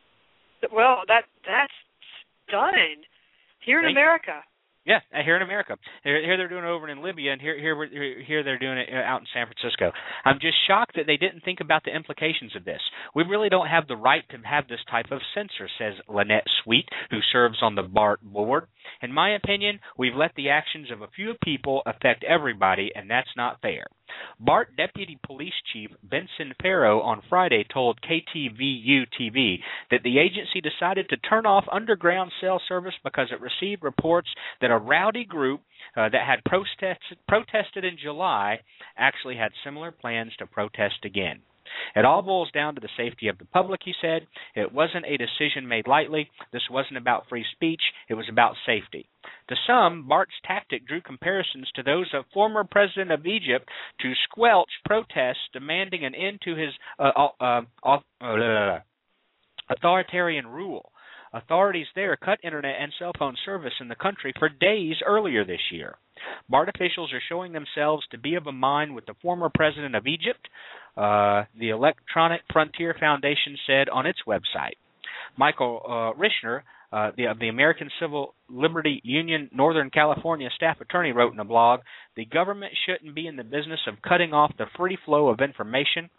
Well, that that's stunning. Here in Thank America. Yeah, here in America. Here, here they're doing it over in Libya, and here, here, here they're doing it out in San Francisco. I'm just shocked that they didn't think about the implications of this. We really don't have the right to have this type of censor, says Lynette Sweet, who serves on the BART board. In my opinion, we've let the actions of a few people affect everybody, and that's not fair. BART Deputy Police Chief Benson Farrow on Friday told K T V U T V that the agency decided to turn off underground cell service because it received reports that a rowdy group uh, that had protested, protested in July actually had similar plans to protest again. It all boils down to the safety of the public, he said. It wasn't a decision made lightly. This wasn't about free speech. It was about safety. To some, BART's tactic drew comparisons to those of former President of Egypt to squelch protests demanding an end to his uh, uh, uh, uh, authoritarian rule. Authorities there cut internet and cell phone service in the country for days earlier this year. BART officials are showing themselves to be of a mind with the former president of Egypt, uh, the Electronic Frontier Foundation said on its website. Michael uh, Richner, uh, the, of the American Civil Liberty Union Northern California staff attorney, wrote in a blog, the government shouldn't be in the business of cutting off the free flow of information.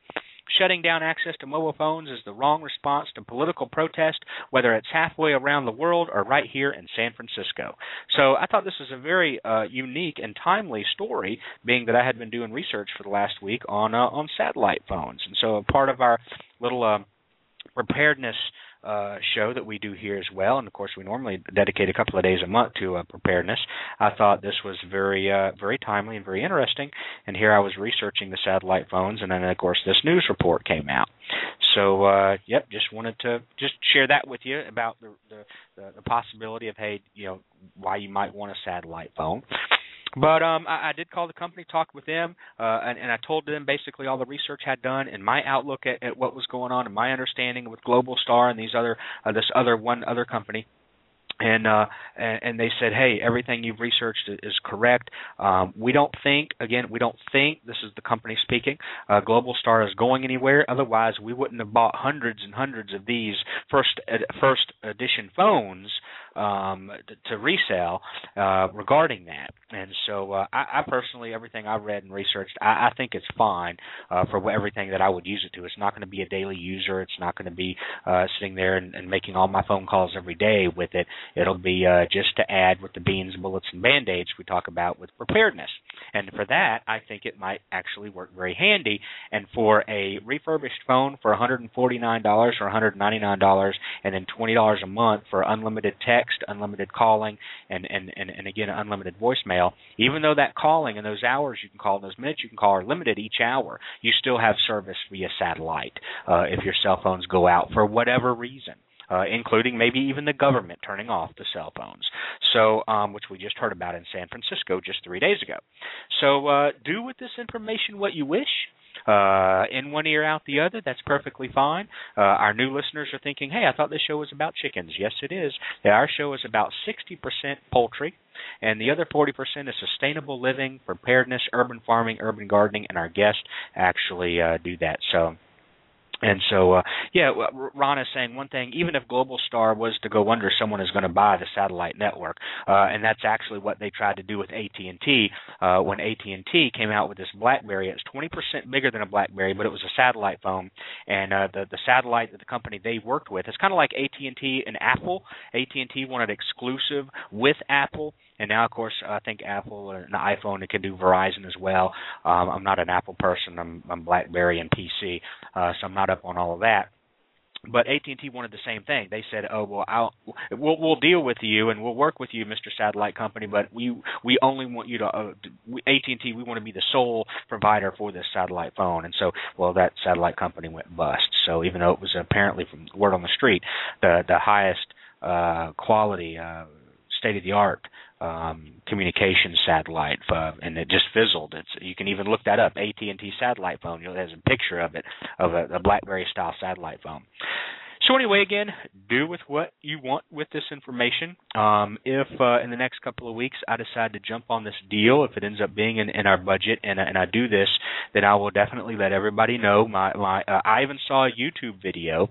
Shutting down access to mobile phones is the wrong response to political protest, whether it's halfway around the world or right here in San Francisco. So I thought this was a very uh, unique and timely story, being that I had been doing research for the last week on uh, on satellite phones. And so a part of our little uh, preparedness Uh, show that we do here as well, and of course we normally dedicate a couple of days a month to uh, preparedness. I thought this was very, uh, very timely and very interesting, and here I was researching the satellite phones, and then of course this news report came out. So, uh, yep, just wanted to just share that with you about the, the, the possibility of, hey, you know, why you might want a satellite phone. But um, I, I did call the company, talk with them, uh, and, and I told them basically all the research I had done and my outlook at, at what was going on and my understanding with Global Star and these other uh, this other one other company. And, uh, and and they said, hey, everything you've researched is correct. Um, we don't think, again, we don't think, this is the company speaking, uh, Global Star is going anywhere. Otherwise, we wouldn't have bought hundreds and hundreds of these first ed- first edition phones um, to, to resell uh, regarding that. And so uh, I, I personally, everything I've read and researched, I, I think it's fine uh, for everything that I would use it to. It's not going to be a daily user. It's not going to be uh, sitting there and, and making all my phone calls every day with it. It'll be uh, just to add with the beans, bullets, and Band-Aids we talk about with preparedness. And for that, I think it might actually work very handy. And for a refurbished phone for one hundred forty-nine dollars or one hundred ninety-nine dollars and then twenty dollars a month for unlimited text, unlimited calling, and, and, and, and again, unlimited voicemail, even though that calling and those hours you can call, those minutes you can call are limited each hour, you still have service via satellite uh, if your cell phones go out for whatever reason. Uh, including maybe even the government turning off the cell phones, so um, which we just heard about in San Francisco just three days ago. So uh, do with this information what you wish. Uh, in one ear, out the other, that's perfectly fine. Uh, our new listeners are thinking, hey, I thought this show was about chickens. Yes, it is. Yeah, our show is about sixty percent poultry, and the other forty percent is sustainable living, preparedness, urban farming, urban gardening, and our guests actually uh, do that. So. And so, uh, yeah, Ron is saying one thing, even if Global Star was to go under, someone is going to buy the satellite network. Uh, and that's actually what they tried to do with A T and T. Uh, when A T and T came out with this BlackBerry, it's twenty percent bigger than a BlackBerry, but it was a satellite phone. And uh, the, the satellite that the company they worked with, it's kind of like A T and T and Apple. A T and T wanted exclusive with Apple. And now, of course, I think Apple or an iPhone, it can do Verizon as well. Um, I'm not an Apple person. I'm, I'm BlackBerry and P C, uh, so I'm not up on all of that. But A T and T wanted the same thing. They said, "Oh well, I'll, we'll we'll deal with you and we'll work with you, Mister Satellite Company, but we we only want you to uh, A T and T. We want to be the sole provider for this satellite phone." And so, well, that satellite company went bust. So even though it was apparently, from word on the street, the the highest uh, quality, uh, state of the art Um, communication satellite, uh, and it just fizzled. It's, you can even look that up, A T and T satellite phone. You know, there's a picture of it, of a, a BlackBerry-style satellite phone. So anyway, again, do with what you want with this information. Um, if uh, in the next couple of weeks I decide to jump on this deal, if it ends up being in, in our budget, and, and I do this, then I will definitely let everybody know. My, my uh, I even saw a YouTube video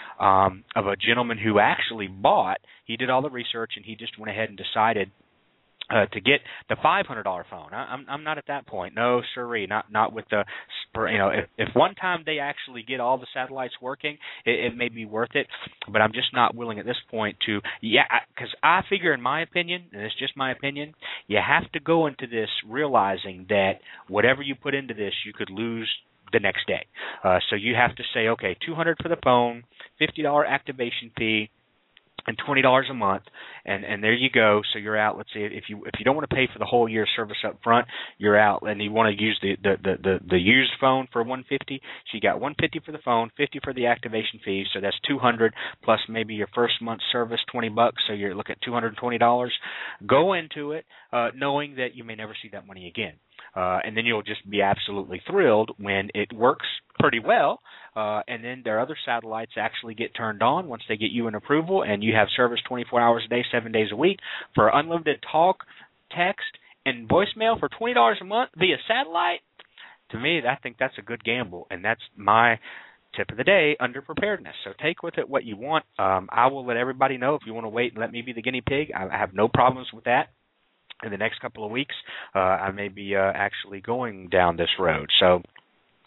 um, of a gentleman who actually bought, he did all the research, and he just went ahead and decided Uh, to get the five hundred dollars phone. I, I'm I'm not at that point. No, sirree, not not with the, you know, if, if one time they actually get all the satellites working, it, it may be worth it. But I'm just not willing at this point to, yeah, because I, I figure, in my opinion, and it's just my opinion, you have to go into this realizing that whatever you put into this, you could lose the next day. Uh, so you have to say, okay, two hundred dollars for the phone, fifty dollars activation fee, and twenty dollars a month, and, and there you go. So you're out. Let's say if you if you don't want to pay for the whole year service up front, you're out, and you want to use the the, the, the, the used phone for one hundred fifty dollars. So you got one hundred fifty dollars for the phone, fifty dollars for the activation fee. So that's two hundred dollars plus maybe your first month's service, twenty bucks. So you're looking at two hundred twenty dollars. Go into it uh, knowing that you may never see that money again. Uh, and then you'll just be absolutely thrilled when it works pretty well. Uh, and then their other satellites actually get turned on once they get you an approval, and you have service twenty-four hours a day, seven days a week for unlimited talk, text, and voicemail for twenty dollars a month via satellite. To me, I think that's a good gamble, and that's my tip of the day under preparedness. So take with it what you want. Um, I will let everybody know if you want to wait and let me be the guinea pig. I, I have no problems with that. In the next couple of weeks, uh, I may be uh, actually going down this road. So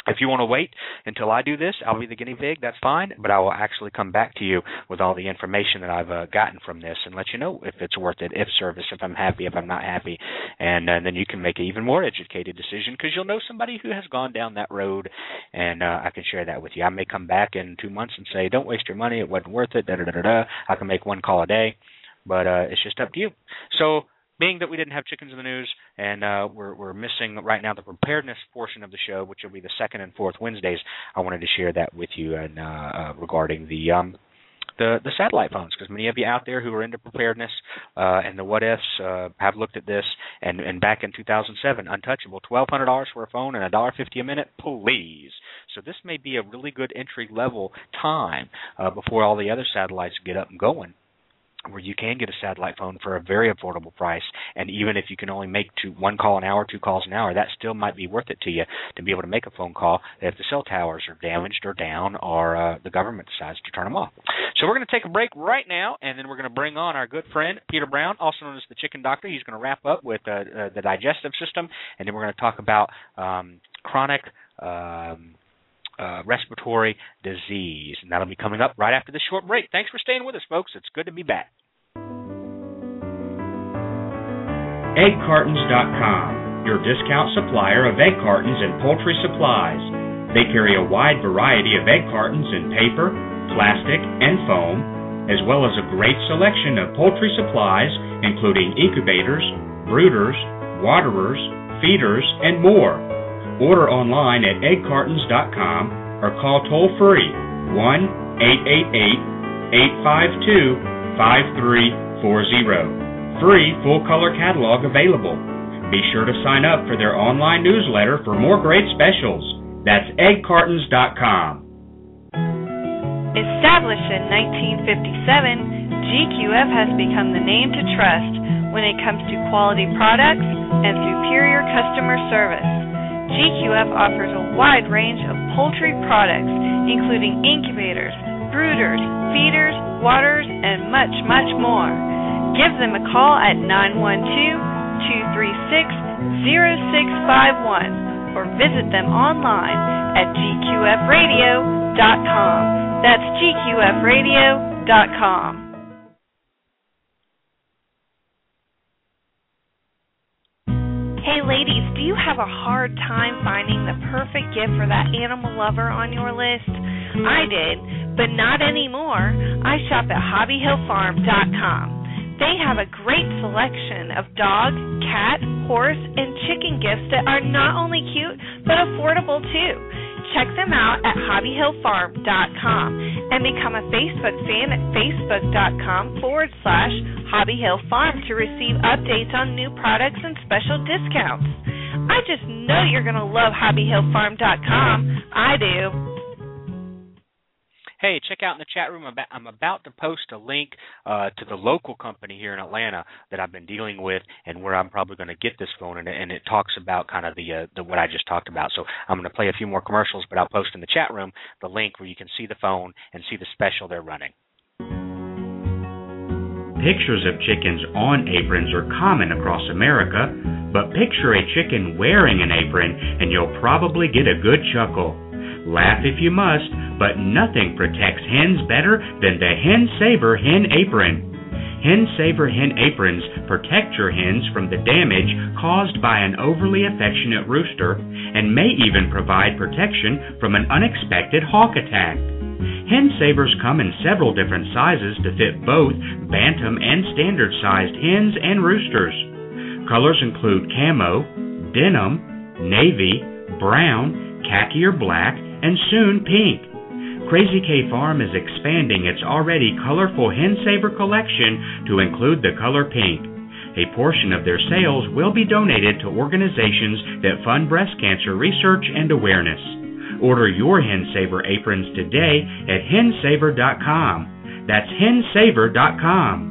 If you want to wait until I do this, I'll be the guinea pig. That's fine, but I will actually come back to you with all the information that I've uh, gotten from this and let you know if it's worth it, if service, if I'm happy, if I'm not happy, and, and then you can make an even more educated decision because you'll know somebody who has gone down that road, and uh, I can share that with you. I may come back in two months and say, don't waste your money, it wasn't worth it, da-da-da-da-da. I can make one call a day, but uh, it's just up to you. So, being that we didn't have chickens in the news, and uh, we're, we're missing right now the preparedness portion of the show, which will be the second and fourth Wednesdays, I wanted to share that with you and uh, uh, regarding the um, the the satellite phones, because many of you out there who are into preparedness uh, and the what ifs uh, have looked at this. And, and back in two thousand seven, untouchable, twelve hundred dollars for a phone and one dollar fifty a minute, please. So this may be a really good entry level time uh, before all the other satellites get up and going, where you can get a satellite phone for a very affordable price, and even if you can only make two, one call an hour, two calls an hour, that still might be worth it to you to be able to make a phone call if the cell towers are damaged or down or uh, the government decides to turn them off. So we're going to take a break right now, and then we're going to bring on our good friend, Peter Brown, also known as the Chicken Doctor. He's going to wrap up with uh, uh, the digestive system, and then we're going to talk about um, chronic um, Uh, respiratory disease, and that'll be coming up right after this short break. Thanks for staying with us, folks. It's good to be back. egg cartons dot com, your discount supplier of egg cartons and poultry supplies. They carry a wide variety of egg cartons in paper, plastic, and foam, as well as a great selection of poultry supplies, including incubators, brooders, waterers, feeders, and more. Order online at egg cartons dot com or call toll-free one eight eight eight, eight five two, five three four zero. Free full-color catalog available. Be sure to sign up for their online newsletter for more great specials. That's egg cartons dot com. Established in nineteen fifty-seven, G Q F has become the name to trust when it comes to quality products and superior customer service. G Q F offers a wide range of poultry products, including incubators, brooders, feeders, waterers, and much, much more. Give them a call at nine one two, two three six, zero six five one or visit them online at G Q F radio dot com. That's G Q F radio dot com. Hey ladies, do you have a hard time finding the perfect gift for that animal lover on your list? I did, but not anymore. I shop at hobby hill farm dot com. They have a great selection of dog, cat, horse, and chicken gifts that are not only cute, but affordable too. Check them out at hobby hill farm dot com and become a Facebook fan at facebook.com forward slash hobbyhillfarm to receive updates on new products and special discounts. I just know you're going to love hobby hill farm dot com. I do. Hey, check out in the chat room, I'm about to post a link uh, to the local company here in Atlanta that I've been dealing with and where I'm probably going to get this phone, and, and it talks about kind of the, uh, the what I just talked about. So I'm going to play a few more commercials, but I'll post in the chat room the link where you can see the phone and see the special they're running. Pictures of chickens on aprons are common across America, but picture a chicken wearing an apron and you'll probably get a good chuckle. Laugh if you must, but nothing protects hens better than the Hen Saver Hen Apron. Hen Saver Hen Aprons protect your hens from the damage caused by an overly affectionate rooster and may even provide protection from an unexpected hawk attack. Hen Savers come in several different sizes to fit both bantam and standard-sized hens and roosters. Colors include camo, denim, navy, brown, khaki or black, and soon pink. Crazy K Farm is expanding its already colorful Hen Saver collection to include the color pink. A portion of their sales will be donated to organizations that fund breast cancer research and awareness. Order your Hen Saver aprons today at hen saver dot com. That's hen saver dot com.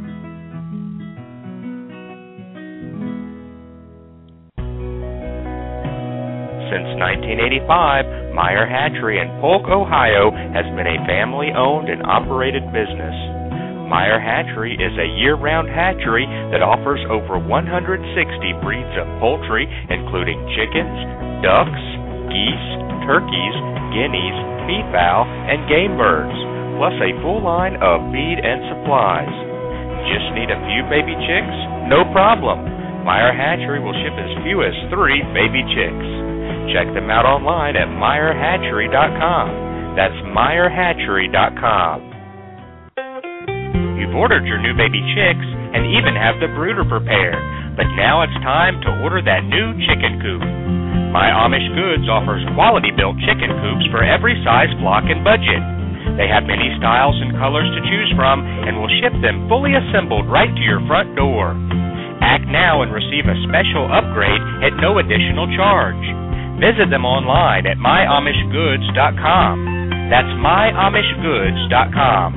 Since nineteen eighty-five, Meyer Hatchery in Polk, Ohio has been a family-owned and operated business. Meyer Hatchery is a year-round hatchery that offers over one hundred sixty breeds of poultry, including chickens, ducks, geese, turkeys, guineas, peafowl, and game birds, plus a full line of feed and supplies. Just need a few baby chicks? No problem. Meyer Hatchery will ship as few as three baby chicks. Check them out online at Meyer Hatchery dot com. That's Meyer Hatchery dot com. You've ordered your new baby chicks and even have the brooder prepared, but now it's time to order that new chicken coop. My Amish Goods offers quality-built chicken coops for every size, flock, and budget. They have many styles and colors to choose from and will ship them fully assembled right to your front door. Act now and receive a special upgrade at no additional charge. Visit them online at my amish goods dot com. That's my amish goods dot com.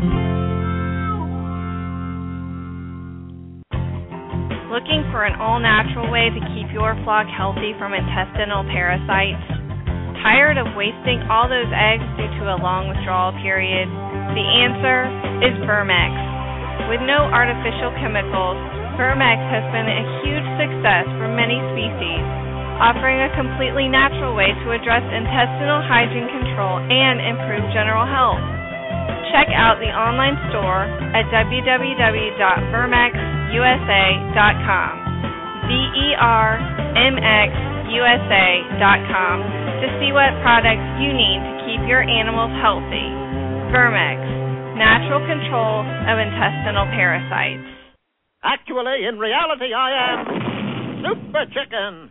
Looking for an all-natural way to keep your flock healthy from intestinal parasites? Tired of wasting all those eggs due to a long withdrawal period? The answer is Vermex. With no artificial chemicals, Vermex has been a huge success for many species, offering a completely natural way to address intestinal hygiene control and improve general health. Check out the online store at w w w dot vermex u s a dot com, V E R M X U S A dot com, to see what products you need to keep your animals healthy. Vermex, natural control of intestinal parasites. Actually, in reality, I am Super Chicken.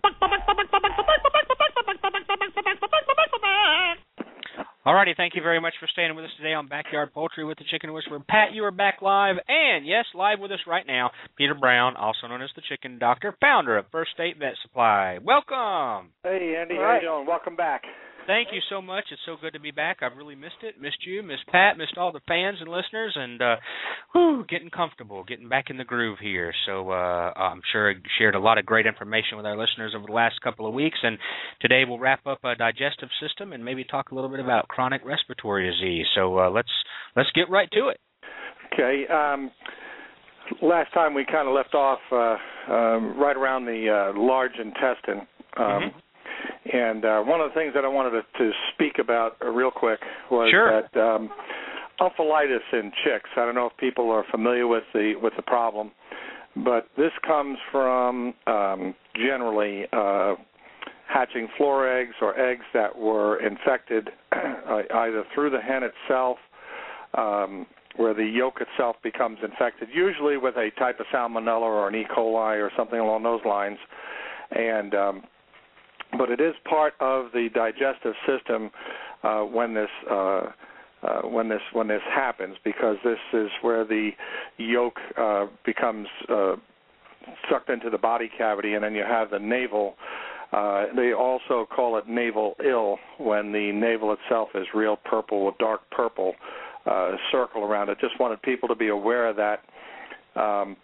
Alrighty, thank you very much for staying with us today on Backyard Poultry with the Chicken Whisperer. Pat, you are back live, and yes, live with us right now, Peter Brown, also known as the Chicken Doctor, founder of First State Vet Supply. Welcome. Hey, Andy, All how right. you doing? Welcome back. Thank you so much. It's so good to be back. I've really missed it. Missed you, missed Pat, missed all the fans and listeners, and uh, whew, getting comfortable, getting back in the groove here. So uh, I'm sure I shared a lot of great information with our listeners over the last couple of weeks, and today we'll wrap up a digestive system and maybe talk a little bit about chronic respiratory disease. So uh, let's let's get right to it. Okay. Um, last time we kind of left off uh, um, right around the uh, large intestine. Um, mm-hmm. And uh, one of the things that I wanted to, to speak about uh, real quick was sure. that um, ophthalitis in chicks. I don't know if people are familiar with the with the problem, but this comes from um, generally uh, hatching floor eggs or eggs that were infected uh, either through the hen itself, um, where the yolk itself becomes infected, usually with a type of salmonella or an E. coli or something along those lines, and um, but it is part of the digestive system uh, when this uh, uh, when this when this happens, because this is where the yolk uh, becomes uh, sucked into the body cavity, and then you have the navel. Uh, they also call it navel ill when the navel itself is real purple, a dark purple uh, circle around it. Just wanted people to be aware of that. Um,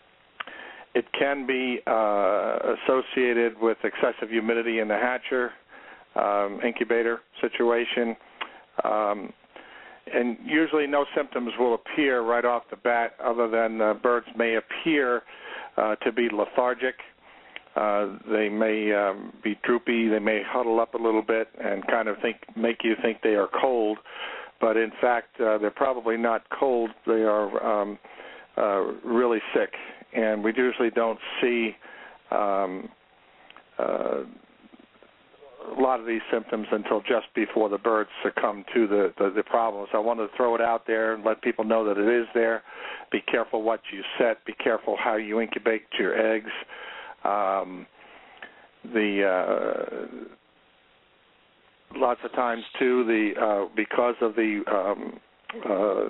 It can be uh, associated with excessive humidity in the hatcher, um, incubator situation, um, and usually no symptoms will appear right off the bat other than uh, birds may appear uh, to be lethargic. Uh, they may um, be droopy. They may huddle up a little bit and kind of think, make you think they are cold, but in fact uh, they're probably not cold. They are um, uh, really sick. And we usually don't see um, uh, a lot of these symptoms until just before the birds succumb to the, the, the problems. I wanted to throw it out there and let people know that it is there. Be careful what you set. Be careful how you incubate your eggs. Um, the uh, lots of times too, the uh, because of the um, uh,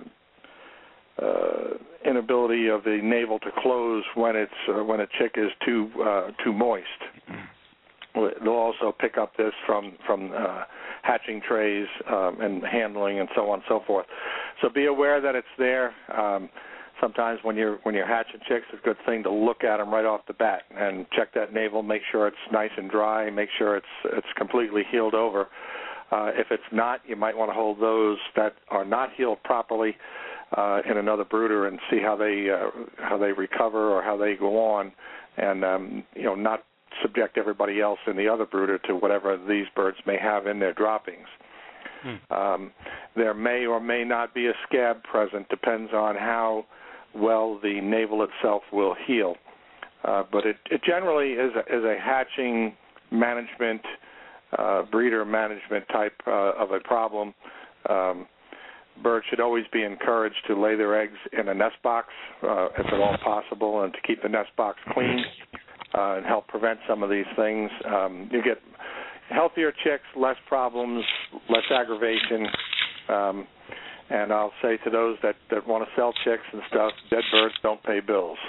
Uh, inability of the navel to close when it's uh, when a chick is too uh, too moist. They'll also pick up this from from uh, hatching trays um, and handling and so on and so forth. So be aware that it's there. Um, sometimes when you're when you're hatching chicks, it's a good thing to look at them right off the bat and check that navel, make sure it's nice and dry, make sure it's it's completely healed over. Uh, if it's not, you might want to hold those that are not healed properly Uh, in another brooder and see how they uh, how they recover or how they go on, and um, you know, not subject everybody else in the other brooder to whatever these birds may have in their droppings. Hmm. Um, there may or may not be a scab present, depends on how well the navel itself will heal. Uh, but it, it generally is a, is a hatching management, uh, breeder management type uh, of a problem. Um, birds should always be encouraged to lay their eggs in a nest box, uh, if at all possible, and to keep the nest box clean uh, and help prevent some of these things. Um, you get healthier chicks, less problems, less aggravation. Um, and I'll say to those that, that want to sell chicks and stuff, dead birds don't pay bills.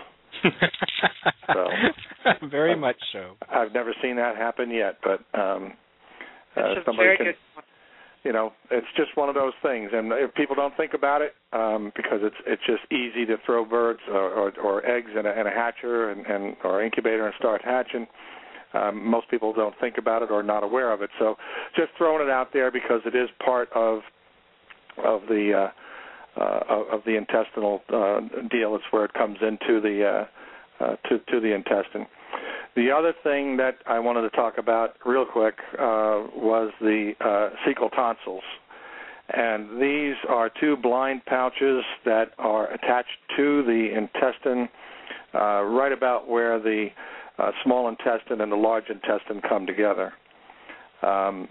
So, very I've, much so. I've never seen that happen yet, but um, That's uh, a somebody very can, good point. You know, it's just one of those things, and if people don't think about it, um, because it's it's just easy to throw birds or, or, or eggs in a, in a hatcher and, and or incubator and start hatching. Um, most people don't think about it or are not aware of it. So, just throwing it out there because it is part of of the uh, uh, of the intestinal uh, deal. It's where it comes into the uh, uh, to to the intestine. The other thing that I wanted to talk about real quick uh, was the uh, cecal tonsils. And these are two blind pouches that are attached to the intestine uh, right about where the uh, small intestine and the large intestine come together. Um,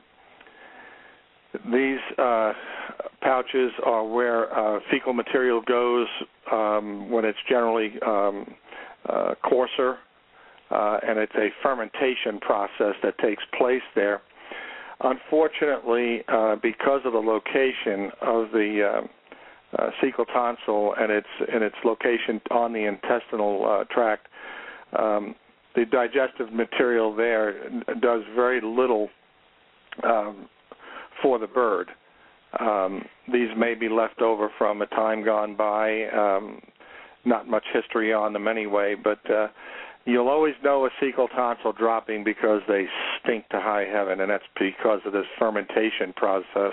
these uh, pouches are where uh, fecal material goes um, when it's generally um, uh, coarser. Uh, and it's a fermentation process that takes place there. Unfortunately, uh, because of the location of the uh, uh, cecal tonsil and its and its location on the intestinal uh, tract, um, the digestive material there does very little um, for the bird. Um, these may be left over from a time gone by. Um, not much history on them anyway, but uh, you'll always know a cecal tonsil dropping because they stink to high heaven, and that's because of this fermentation process.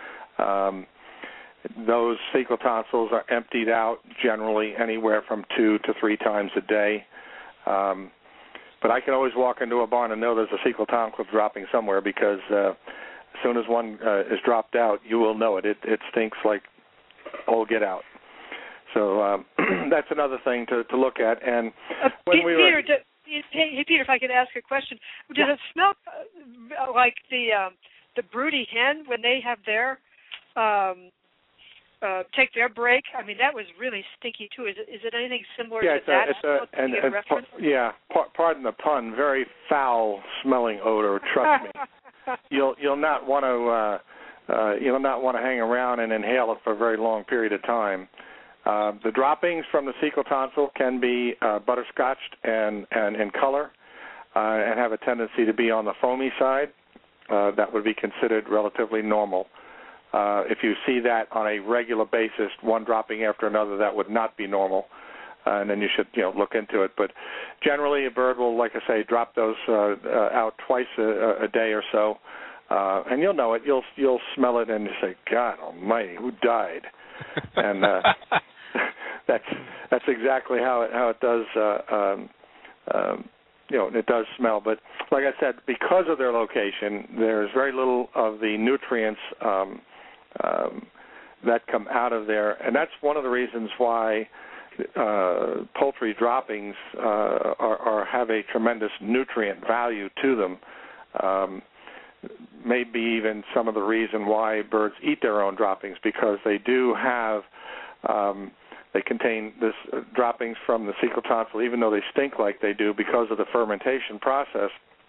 Um, those cecal tonsils are emptied out generally anywhere from two to three times a day. Um, but I can always walk into a barn and know there's a cecal tonsil dropping somewhere because uh, as soon as one uh, is dropped out, you will know it. It, it stinks like all get out. So um, that's another thing to, to look at. And uh, when Peter, we were, Peter, hey, Peter, if I could ask a question, does yeah. it smell uh, like the um, the broody hen when they have their um, uh, take their break? I mean, that was really stinky too. Is it is it anything similar yeah, to it's that? A, it's a, and, and, reference? yeah, pardon the pun, very foul-smelling odor. Trust me, you'll you'll not want to uh, uh, you'll not want to hang around and inhale it for a very long period of time. Uh, the droppings from the cecal tonsil can be uh, butterscotched and, and in color uh, and have a tendency to be on the foamy side. Uh, that would be considered relatively normal. Uh, if you see that on a regular basis, one dropping after another, that would not be normal, uh, and then you should you know look into it. But generally, a bird will, like I say, drop those uh, uh, out twice a, a day or so, uh, and you'll know it. You'll you'll smell it and you say, "God Almighty, who died?" and uh, that's that's exactly how it how it does. Uh, um, um, you know, it does smell. But like I said, because of their location, there's very little of the nutrients um, um, that come out of there, and that's one of the reasons why uh, poultry droppings uh, are, are have a tremendous nutrient value to them. Um, maybe even some of the reason why birds eat their own droppings, because they do have, um, they contain this uh, droppings from the cecal tonsil, even though they stink like they do because of the fermentation process.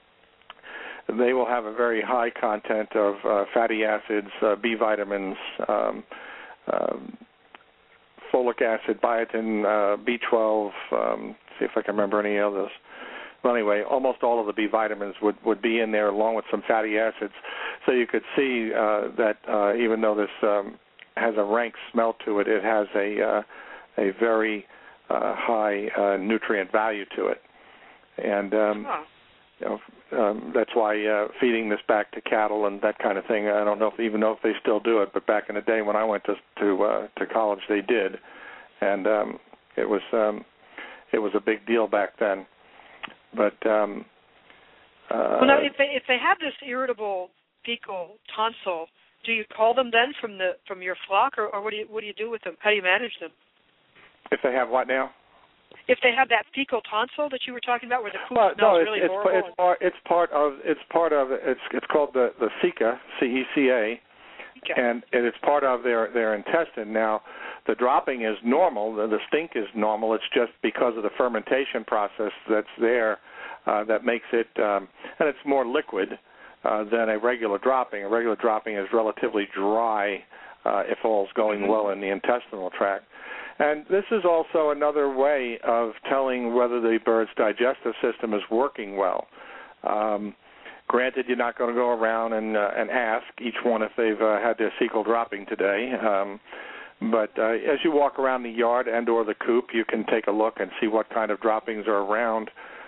They will have a very high content of uh, fatty acids, uh, B vitamins, um, um, folic acid, biotin, uh, B twelve, um, see if I can remember any others. Well, anyway, almost all of the B vitamins would, would be in there along with some fatty acids. So you could see uh, that uh, even though this um, has a rank smell to it, it has a uh, a very uh, high uh, nutrient value to it. And um, huh. you know, um, that's why uh, feeding this back to cattle and that kind of thing, I don't know if even know if they still do it, but back in the day when I went to to, uh, to college, they did. And um, it was um, it was a big deal back then. But um, Uh, well, now, if they if they have this irritable fecal tonsil, do you call them then from the from your flock, or, or what do you what do you do with them? How do you manage them? If they have what now? If they have that fecal tonsil that you were talking about, where the poop well, smells no, it's, really it's, horrible. It's part. It's part of. It's part of. It's it's called the the ceca, C E C A, okay. and, and it's part of their their intestine. Now, the dropping is normal. The, the stink is normal. It's just because of the fermentation process that's there uh, that makes it, um, and it's more liquid uh, than a regular dropping. A regular dropping is relatively dry uh, if all's going mm-hmm. well in the intestinal tract. And this is also another way of telling whether the bird's digestive system is working well. Um, granted, you're not going to go around and, uh, and ask each one if they've uh, had their cecal dropping today. Um, but uh, as you walk around the yard and or the coop, you can take a look and see what kind of droppings are around.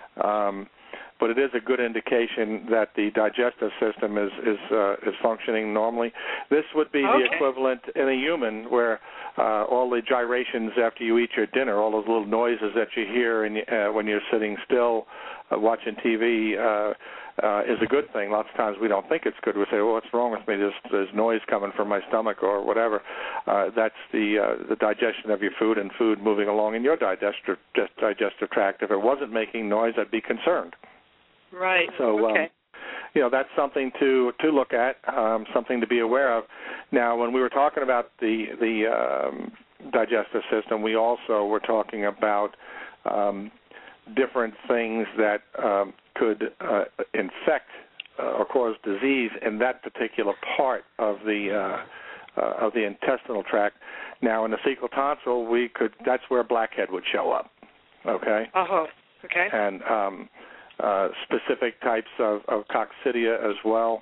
Um, but it is a good indication that the digestive system is is, uh, is functioning normally. This would be okay. the equivalent in a human where uh, all the gyrations after you eat your dinner, all those little noises that you hear in, uh, when you're sitting still uh, watching T V uh, uh, is a good thing. Lots of times we don't think it's good. We say, well, what's wrong with me? There's, there's noise coming from my stomach or whatever. Uh, that's the uh, the digestion of your food and food moving along in your digestive, digestive tract. If it wasn't making noise, I'd be concerned. Right. So, okay. um, you know, that's something to to look at, um, something to be aware of. Now, when we were talking about the the um, digestive system, we also were talking about um, different things that um, could uh, infect uh, or cause disease in that particular part of the uh, uh, of the intestinal tract. Now, in the cecal tonsil, we could that's where blackhead would show up. Okay. Uh huh. Okay. And um, Uh, specific types of, of coccidia as well,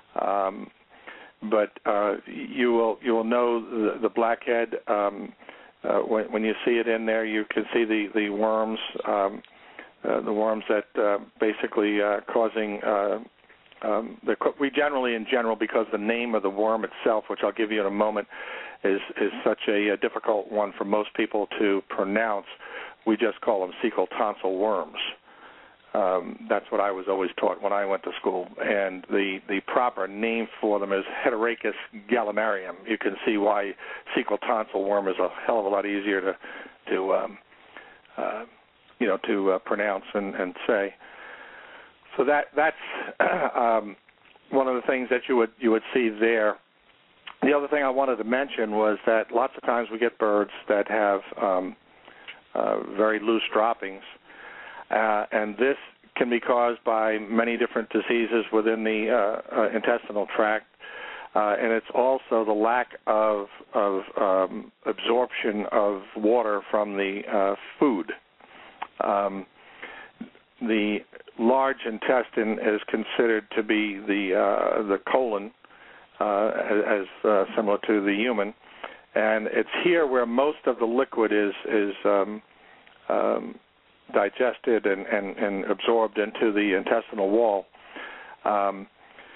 um, but uh, you will you will know the, the blackhead um, uh, when, when you see it in there. You can see the the worms, um, uh, the worms that uh, basically uh, causing. Uh, um, the, we generally, in general, because the name of the worm itself, which I'll give you in a moment, is is such a, a difficult one for most people to pronounce. We just call them cecal tonsil worms. Um, that's what I was always taught when I went to school. And the, the proper name for them is Heterachus gallinarium. You can see why cecal tonsil worm is a hell of a lot easier to, to um, uh, you know, to uh, pronounce and, and say. So that that's um, one of the things that you would you would see there. The other thing I wanted to mention was that lots of times we get birds that have um, uh, very loose droppings. Uh, and this can be caused by many different diseases within the uh, uh, intestinal tract, uh, and it's also the lack of, of um, absorption of water from the uh, food. Um, the large intestine is considered to be the uh, the colon, uh, as uh, similar to the human, and it's here where most of the liquid is is um, um, digested and, and, and absorbed into the intestinal wall. Um,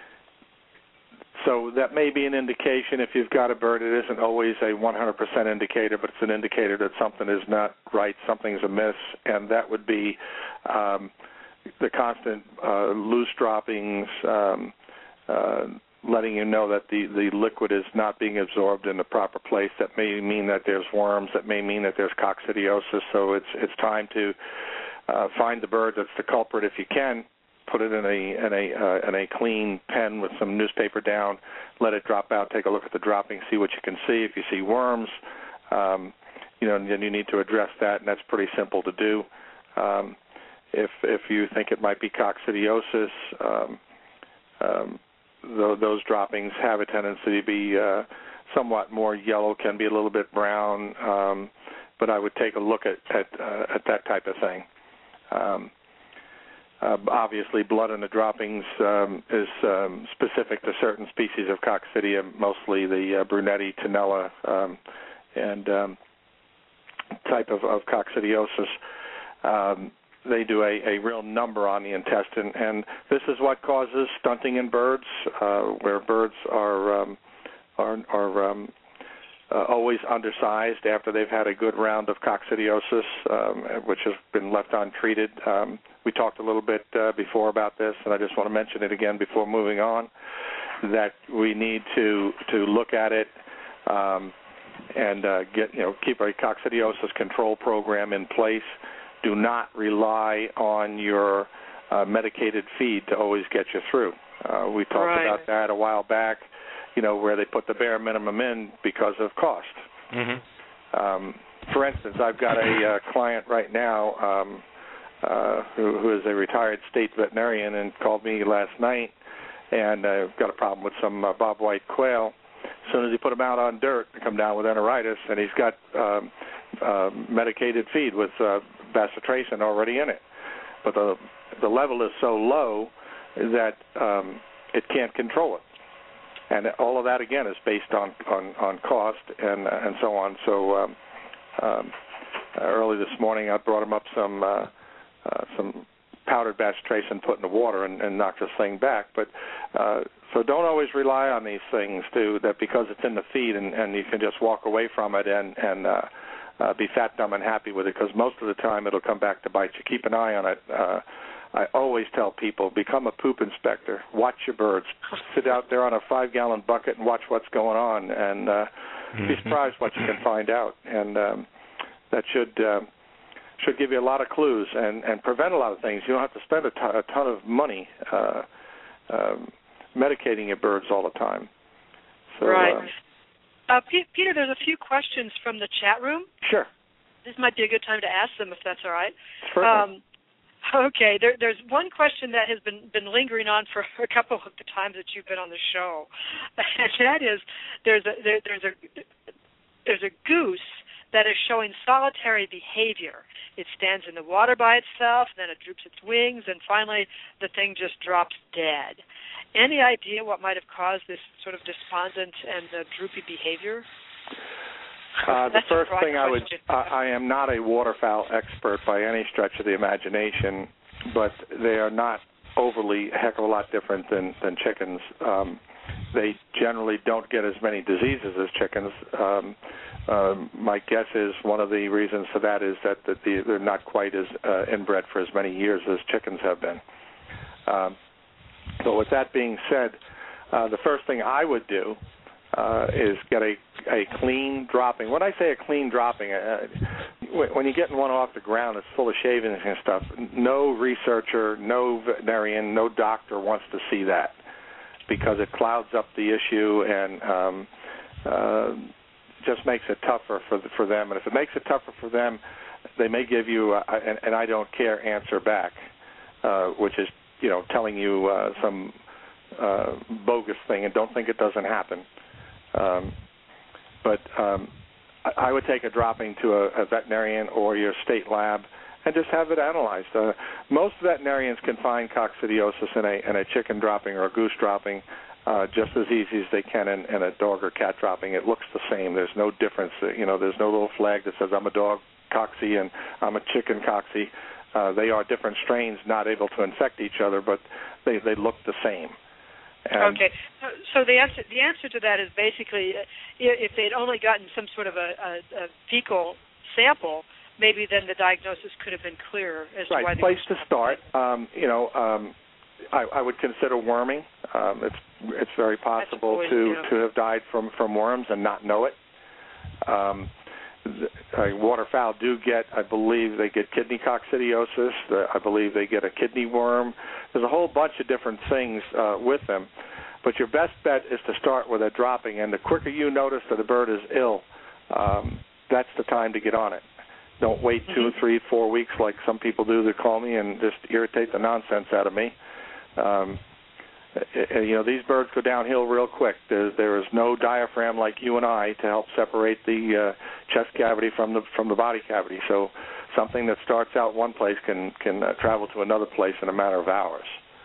so that may be an indication if you've got a bird. It isn't always a one hundred percent indicator, but it's an indicator that something is not right, something's amiss, and that would be um, the constant uh, loose droppings, um, uh, letting you know that the, the liquid is not being absorbed in the proper place. That may mean that there's worms. That may mean that there's coccidiosis. So it's it's time to uh, find the bird that's the culprit if you can. Put it in a in a uh, in a clean pen with some newspaper down. Let it drop out. Take a look at the dropping. See what you can see. If you see worms, um, you know, then you need to address that, and that's pretty simple to do. Um, if if you think it might be coccidiosis. Um, um, Those droppings have a tendency to be uh, somewhat more yellow, can be a little bit brown, um, but I would take a look at at, uh, at that type of thing. Um, uh, obviously, blood in the droppings um, is um, specific to certain species of coccidia, mostly the uh, Brunetti, Tenella, um, and um, type of, of coccidiosis. Um, They do a, a real number on the intestine, and this is what causes stunting in birds, uh, where birds are um, are, are um, uh, always undersized after they've had a good round of coccidiosis, um, which has been left untreated. Um, we talked a little bit uh, before about this, and I just want to mention it again before moving on, that we need to to look at it um, and uh, get you know keep a coccidiosis control program in place. Do not rely on your uh, medicated feed to always get you through. Uh, we talked right. about that a while back, you know, where they put the bare minimum in because of cost. Mm-hmm. Um, for instance, I've got a uh, client right now um, uh, who, who is a retired state veterinarian and called me last night, and uh, got a problem with some uh, bobwhite quail. As soon as he put them out on dirt, they come down with enteritis, and he's got um, uh, medicated feed with uh, bacitracin already in it. But the the level is so low that um, it can't control it. And all of that, again, is based on, on, on cost and uh, and so on. So um, um, early this morning, I brought him up some uh, uh, some powdered bacitracin put in the water and, and knocked this thing back. But uh, so don't always rely on these things to that because it's in the feed and, and you can just walk away from it and and uh, uh, be fat, dumb, and happy with it, because most of the time it'll come back to bite you. Keep an eye on it. Uh, I always tell people, become a poop inspector. Watch your birds. Sit out there on a five-gallon bucket and watch what's going on, and uh, mm-hmm. be surprised what you can find out. And um, that should uh, should give you a lot of clues and, and prevent a lot of things. You don't have to spend a ton, a ton of money uh, uh, medicating your birds all the time. So, right. Uh, uh, P- Peter, there's a few questions from the chat room. Sure. This might be a good time to ask them, if that's all right. Certainly. Um, Okay, there, there's one question that has been, been lingering on for a couple of the times that you've been on the show, and that is there's a there, there's a there's a goose that is showing solitary behavior. It stands in the water by itself, then it droops its wings, and finally the thing just drops dead. Any idea what might have caused this sort of despondent and uh, droopy behavior? Uh, the first thing I would, uh, I am not a waterfowl expert by any stretch of the imagination, but they are not overly a heck of a lot different than, than chickens. Um, they generally don't get as many diseases as chickens. Um, uh, my guess is one of the reasons for that is that, that the, they're not quite as uh, inbred for as many years as chickens have been. Um, so with that being said, uh, the first thing I would do Uh, is get a, a clean dropping. When I say a clean dropping, uh, when you're getting one off the ground, it's full of shavings and stuff. No researcher, no veterinarian, no doctor wants to see that because it clouds up the issue and um, uh, just makes it tougher for the, for them. And if it makes it tougher for them, they may give you a, an, an I don't care answer back, uh, which is you know telling you uh, some uh, bogus thing and don't think it doesn't happen. Um, but um, I would take a dropping to a, a veterinarian or your state lab and just have it analyzed. Uh, most veterinarians can find coccidiosis in a, in a chicken dropping or a goose dropping uh, just as easy as they can in, in a dog or cat dropping. It looks the same. There's no difference. You know, there's no little flag that says I'm a dog cocci and I'm a chicken cocci. Uh, they are different strains, not able to infect each other, but they, they look the same. And okay, so, so the answer the answer to that is basically uh, if they'd only gotten some sort of a, a, a fecal sample, maybe then the diagnosis could have been clearer as right, to why they place to start. Um, you know, um, I, I would consider worming. Um, it's it's very possible always, to, you know. to have died from, from worms and not know it. Um, the, uh, waterfowl do get, I believe, they get kidney coccidiosis. The, I believe they get a kidney worm. There's a whole bunch of different things uh, with them. But your best bet is to start with a dropping, and the quicker you notice that a bird is ill, um, that's the time to get on it. Don't wait two, mm-hmm. three, four weeks like some people do that call me and just irritate the nonsense out of me. Um, you know, these birds go downhill real quick. There, there is no diaphragm like you and I to help separate the uh, chest cavity from the from the body cavity. So something that starts out one place can can uh, travel to another place in a matter of hours.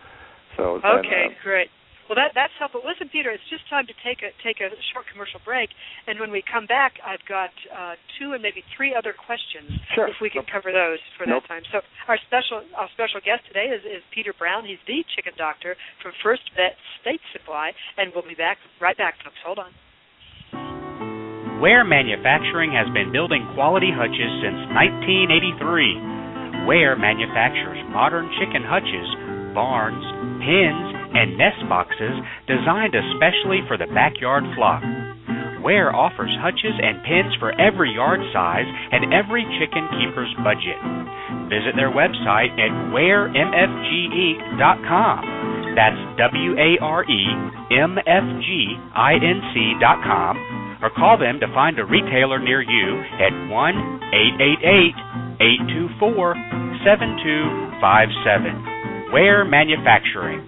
So then, okay, uh, great. Well, that that's helpful. Listen, Peter, it's just time to take a take a short commercial break, and when we come back, I've got uh, two and maybe three other questions. Sure. If we can nope. cover those for nope. that time. So our special our special guest today is, is Peter Brown. He's the chicken doctor from First Vet State Supply, and we'll be back right back, folks. Hold on. Ware Manufacturing has been building quality hutches since nineteen eighty-three. Ware manufactures modern chicken hutches, barns, pens, and nest boxes designed especially for the backyard flock. Ware offers hutches and pens for every yard size and every chicken keeper's budget. Visit their website at ware m f g inc dot com. That's W A R E M F G I N C dot com. Or call them to find a retailer near you at one eight eight eight, eight two four, seven two five seven. Ware Manufacturing.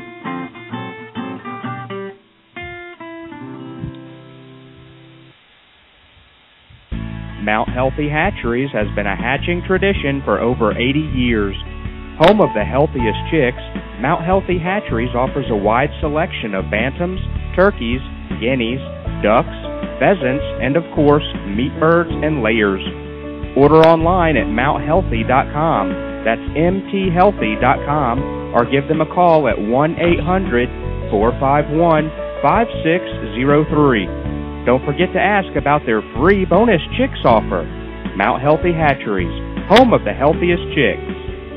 Mount Healthy Hatcheries has been a hatching tradition for over eighty years. Home of the healthiest chicks, Mount Healthy Hatcheries offers a wide selection of bantams, turkeys, guineas, ducks, pheasants, and of course, meat birds and layers. Order online at mount healthy dot com. That's M T healthy dot com, or give them a call at one eight hundred, four five one, five six zero three. Don't forget to ask about their free bonus chicks offer. Mount Healthy Hatcheries, home of the healthiest chicks.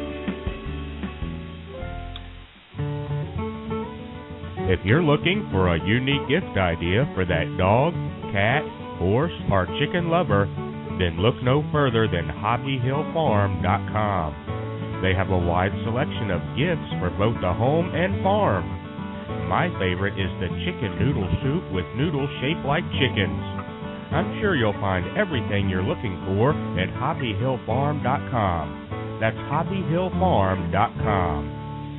If you're looking for a unique gift idea for that dog, cat, horse, or chicken lover, then look no further than hobby hill farm dot com. They have a wide selection of gifts for both the home and farm. My favorite is the chicken noodle soup with noodles shaped like chickens. I'm sure you'll find everything you're looking for at hobby hill farm dot com. That's hobby hill farm dot com.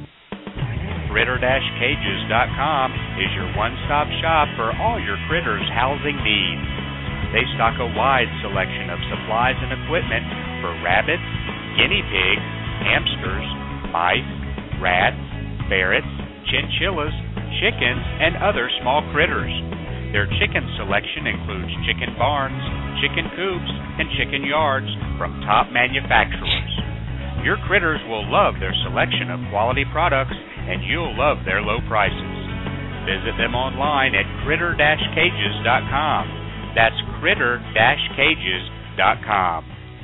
critter dash cages dot com is your one-stop shop for all your critters' housing needs. They stock a wide selection of supplies and equipment for rabbits, guinea pigs, hamsters, mice, rats, ferrets, chinchillas, chickens, and other small critters. Their chicken selection includes chicken barns, chicken coops, and chicken yards from top manufacturers. Your critters will love their selection of quality products, and you'll love their low prices. Visit them online at critter dash cages dot com. That's critter dash cages dot com.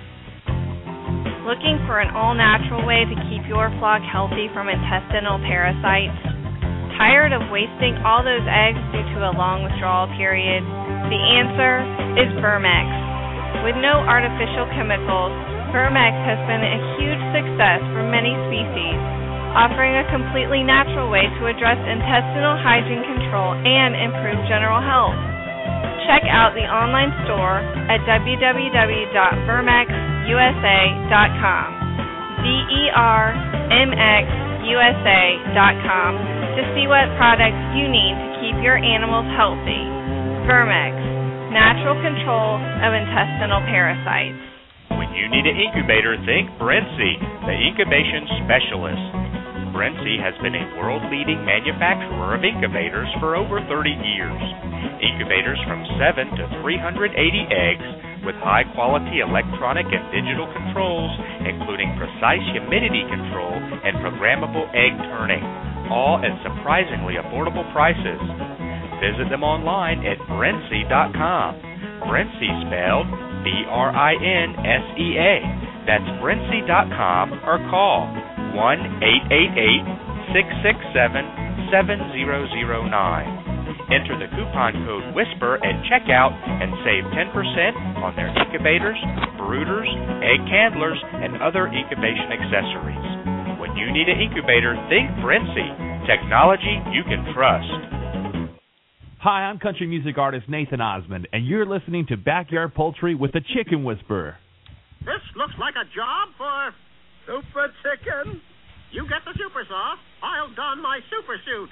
Looking for an all-natural way to keep your flock healthy from intestinal parasites? Tired of wasting all those eggs due to a long withdrawal period? The answer is Vermex. With no artificial chemicals, Vermex has been a huge success for many species, offering a completely natural way to address intestinal hygiene control and improve general health. Check out the online store at w w w dot vermex u s a dot com, V E R M X U S A dot com, to see what products you need to keep your animals healthy. Vermex, natural control of intestinal parasites. When you need an incubator, think Brency, the incubation specialist. Brency has been a world-leading manufacturer of incubators for over thirty years. Incubators from seven to three hundred eighty eggs with high-quality electronic and digital controls, including precise humidity control and programmable egg turning, all at surprisingly affordable prices. Visit them online at brency dot com. Brency spelled B R I N S E A. That's brency dot com, or call one eight eight eight, six six seven, seven zero zero nine. Enter the coupon code WHISPER at checkout and save ten percent on their incubators, brooders, egg handlers, and other incubation accessories. When you need an incubator, think Brency. Technology you can trust. Hi, I'm country music artist Nathan Osmond, and you're listening to Backyard Poultry with the Chicken Whisperer. This looks like a job for Super Chicken. You get the super sauce, I'll don my super suit.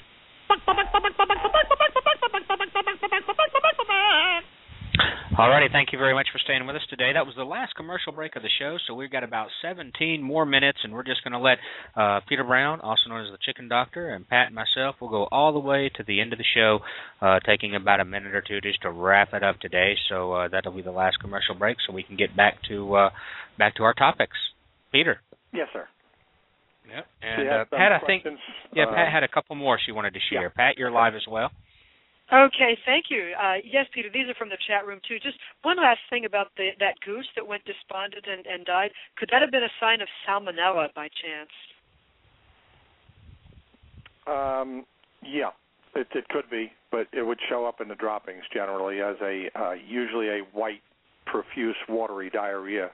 Alrighty, thank you very much for staying with us today. That was the last commercial break of the show, so we've got about seventeen more minutes, and we're just going to let uh, Peter Brown, also known as the Chicken Doctor, and Pat and myself will go all the way to the end of the show, uh, taking about a minute or two just to wrap it up today. So uh, that'll be the last commercial break, so we can get back to uh, back to our topics. Peter. Yes, sir. Yep. And uh, Pat, I think, yeah, Pat had a couple more she wanted to share. Yeah. Pat, you're live as well. Okay, thank you. Uh, yes, Peter, these are from the chat room, too. Just one last thing about the, that goose that went despondent and, and died. Could that have been a sign of salmonella by chance? Um, yeah, it, it could be, but it would show up in the droppings generally as a uh, usually a white, profuse, watery diarrhea.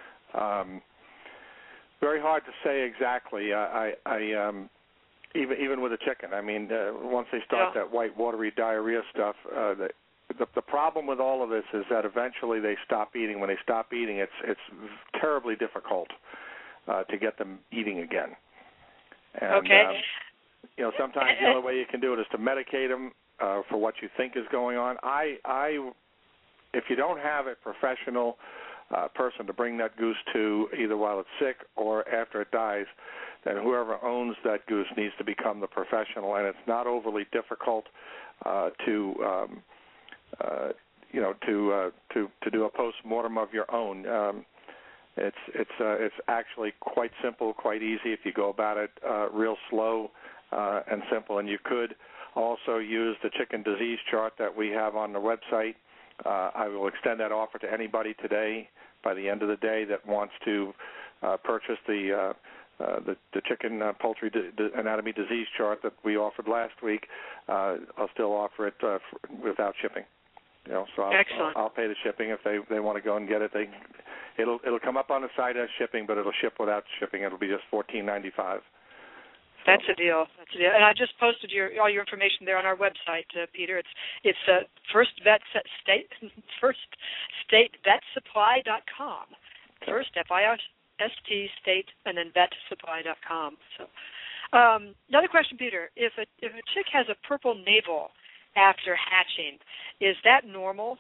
Um, very hard to say exactly. I, I, I um, even even with a chicken. I mean, uh, once they start yeah. that white, watery diarrhea stuff, uh, the, the the problem with all of this is that eventually they stop eating. When they stop eating, it's it's terribly difficult uh, to get them eating again. And, okay. Um, you know, sometimes the only way you can do it is to medicate them uh, for what you think is going on. I, I, if you don't have a professional uh, person to bring that goose to, either while it's sick or after it dies, then whoever owns that goose needs to become the professional. And it's not overly difficult uh, to, um, uh, you know, to uh, to to do a post-mortem of your own. Um, it's it's uh, it's actually quite simple, quite easy if you go about it uh, real slow. Uh, and simple, and you could also use the chicken disease chart that we have on the website. Uh, I will extend that offer to anybody today by the end of the day that wants to uh, purchase the, uh, uh, the the chicken uh, poultry di- di- anatomy disease chart that we offered last week. Uh, I'll still offer it uh, for, without shipping. You know, so I'll, Excellent. I'll, I'll pay the shipping if they, they want to go and get it. They it'll it'll come up on the site as shipping, but it'll ship without shipping. It'll be just fourteen ninety-five. That's a deal. That's a deal. And I just posted your all your information there on our website, uh, Peter. It's it's uh, first vet state first state vet supply dot com. First F I R S T state and then vet supply dot com. So um, another question, Peter. If a if a chick has a purple navel after hatching, is that normal?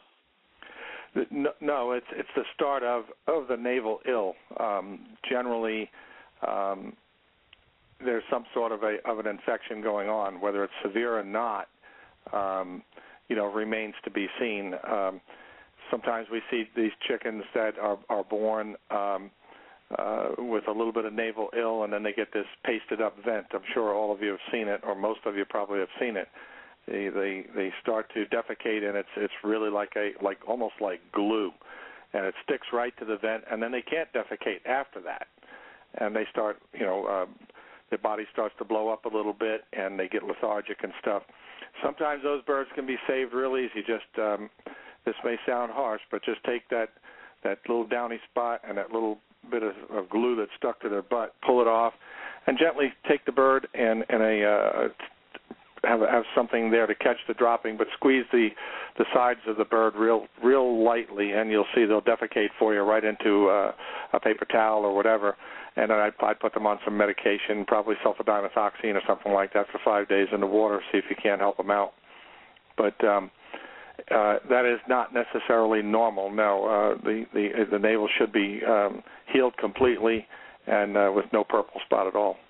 No, no it's it's the start of, of the navel ill. Um, generally. Um, there's some sort of a of an infection going on. Whether it's severe or not, um, you know, remains to be seen. Um, sometimes we see these chickens that are, are born um, uh, with a little bit of navel ill, and then they get this pasted up vent. I'm sure all of you have seen it, or most of you probably have seen it. They they, they start to defecate, and it's it's really like a like almost like glue, and it sticks right to the vent, and then they can't defecate after that, and they start, you know. Um, Their body starts to blow up a little bit, and they get lethargic and stuff. Sometimes those birds can be saved real easy. Just um, this may sound harsh, but just take that that little downy spot and that little bit of, of glue that's stuck to their butt, pull it off, and gently take the bird and and a uh, have have something there to catch the dropping, but squeeze the the sides of the bird real real lightly, and you'll see they'll defecate for you right into uh, a paper towel or whatever. And then I'd, I'd put them on some medication, probably sulfadimethoxine or something like that for five days in the water, see if you can't help them out. But um, uh, that is not necessarily normal. No, uh, the, the the navel should be um, healed completely and uh, with no purple spot at all.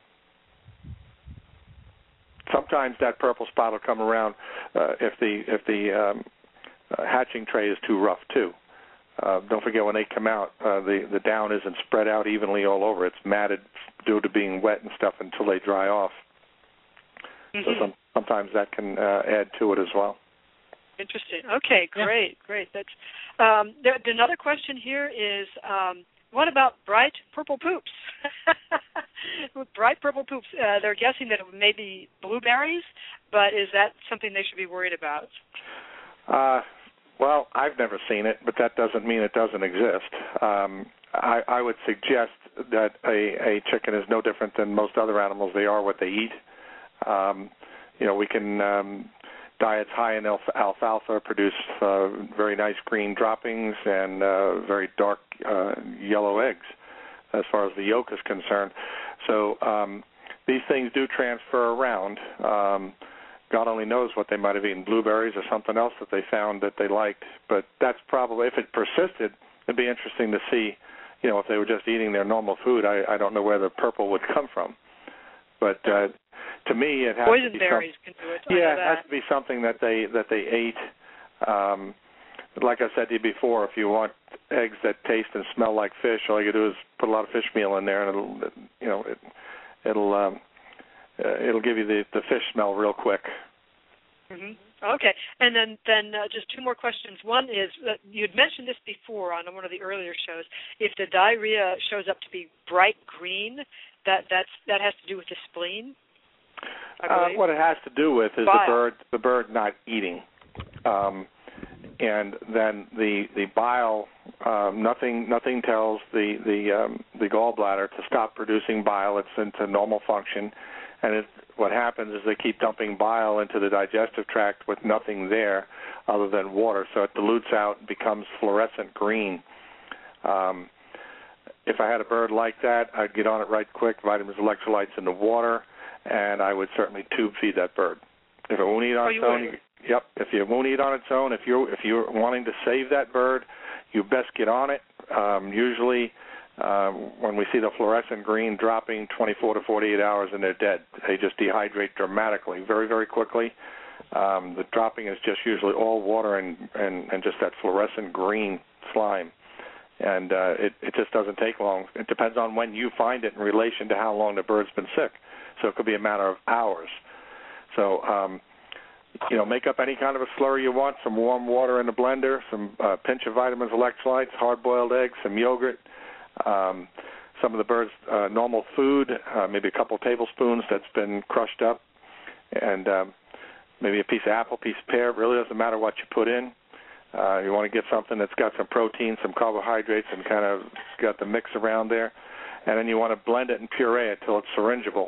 Sometimes that purple spot will come around uh, if the if the um, uh, hatching tray is too rough too. Uh, don't forget, when they come out, uh, the, the down isn't spread out evenly all over. It's matted due to being wet and stuff until they dry off. Mm-hmm. So some, sometimes that can uh, add to it as well. Interesting. Okay, great, yeah. great. That's um, there, another question here is, um, what about bright purple poops? Bright purple poops. Uh, they're guessing that it may be blueberries, but is that something they should be worried about? Uh Well, I've never seen it, but that doesn't mean it doesn't exist. Um, I, I would suggest that a, a chicken is no different than most other animals. They are what they eat. Um, you know, we can um, diets high in alf- alfalfa produce uh, very nice green droppings and uh, very dark uh, yellow eggs, as far as the yolk is concerned. So um, these things do transfer around. Um, God only knows what they might have eaten, blueberries or something else that they found that they liked. But that's probably, if it persisted, it'd be interesting to see, you know, if they were just eating their normal food. I, I don't know where the purple would come from. But uh, to me, it has Poison to be berries some, can do it. Yeah, it has to be something that they that they ate. Um, like I said to you before, if you want eggs that taste and smell like fish, all you do is put a lot of fish meal in there, and it'll, you know, it, it'll. Um, Uh, it'll give you the, the fish smell real quick. Mm-hmm. Okay, and then then uh, just two more questions. One is that you had mentioned this before on one of the earlier shows. If the diarrhea shows up to be bright green, that that's that has to do with the spleen. Uh, what it has to do with is Bile. the bird the bird not eating, um, and then the the bile. Um, nothing nothing tells the the um, the gallbladder to stop producing bile. It's into normal function, and it, what happens is they keep dumping bile into the digestive tract with nothing there other than water, so it dilutes out and becomes fluorescent green. Um, if I had a bird like that, I'd get on it right quick, vitamins, electrolytes in the water, and I would certainly tube feed that bird. If it won't eat on oh, its you own, would? you, yep. If it won't eat on its own, if you're if you're wanting to save that bird, you best get on it. Um, usually, uh, when we see the fluorescent green dropping twenty-four to forty-eight hours and they're dead, they just dehydrate dramatically, very, very quickly. Um, the dropping is just usually all water and, and, and just that fluorescent green slime. And uh, it, it just doesn't take long. It depends on when you find it in relation to how long the bird's been sick. So it could be a matter of hours. So, um, you know, make up any kind of a slurry you want, some warm water in the blender, some uh, pinch of vitamins, electrolytes, hard-boiled eggs, some yogurt, um, some of the bird's uh, normal food, uh, maybe a couple tablespoons that's been crushed up, and um, maybe a piece of apple, piece of pear. It really doesn't matter what you put in. Uh, you want to get something that's got some protein, some carbohydrates, and kind of got the mix around there. And then you want to blend it and puree it till it's syringeable.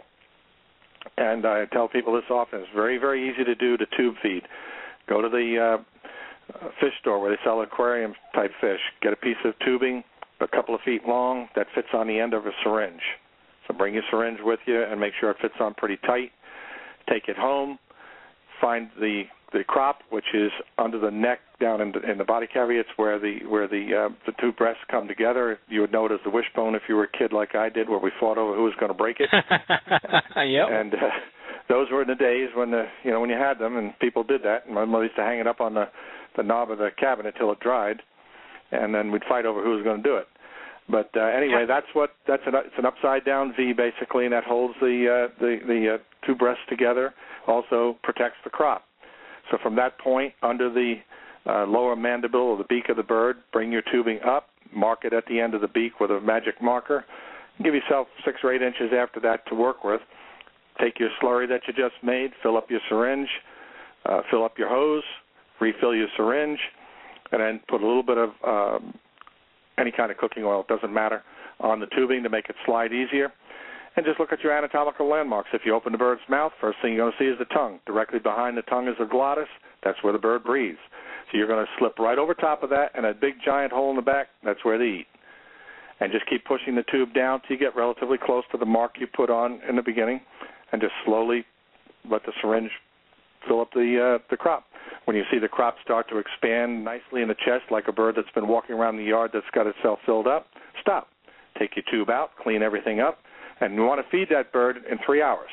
And I tell people this often. It's very, very easy to do to tube feed. Go to the uh, fish store where they sell aquarium-type fish. Get a piece of tubing a couple of feet long that fits on the end of a syringe. So bring your syringe with you and make sure it fits on pretty tight. Take it home. Find the the crop, which is under the neck, down in the, in the body cavity. It's where the where the uh, the two breasts come together. You would know it as the wishbone if you were a kid like I did, where we fought over who was going to break it. Yep. And uh, those were the days when the you know when you had them, and people did that. And my mother used to hang it up on the the knob of the cabinet till it dried, and then we'd fight over who was going to do it. But uh, anyway, that's what that's an it's an upside down V basically, and that holds the uh, the the uh, two breasts together. Also protects the crop. So from that point, under the uh, lower mandible or the beak of the bird, bring your tubing up, mark it at the end of the beak with a magic marker. Give yourself six or eight inches after that to work with. Take your slurry that you just made, fill up your syringe, uh, fill up your hose, refill your syringe, and then put a little bit of um, any kind of cooking oil, it doesn't matter, on the tubing to make it slide easier. And just look at your anatomical landmarks. If you open the bird's mouth, first thing you're going to see is the tongue. Directly behind the tongue is the glottis. That's where the bird breathes. So you're going to slip right over top of that, and a big giant hole in the back, that's where they eat. And just keep pushing the tube down till you get relatively close to the mark you put on in the beginning, and just slowly let the syringe fill up the uh, the crop. When you see the crop start to expand nicely in the chest like a bird that's been walking around the yard that's got itself filled up, stop. Take your tube out, clean everything up, and you want to feed that bird in three hours.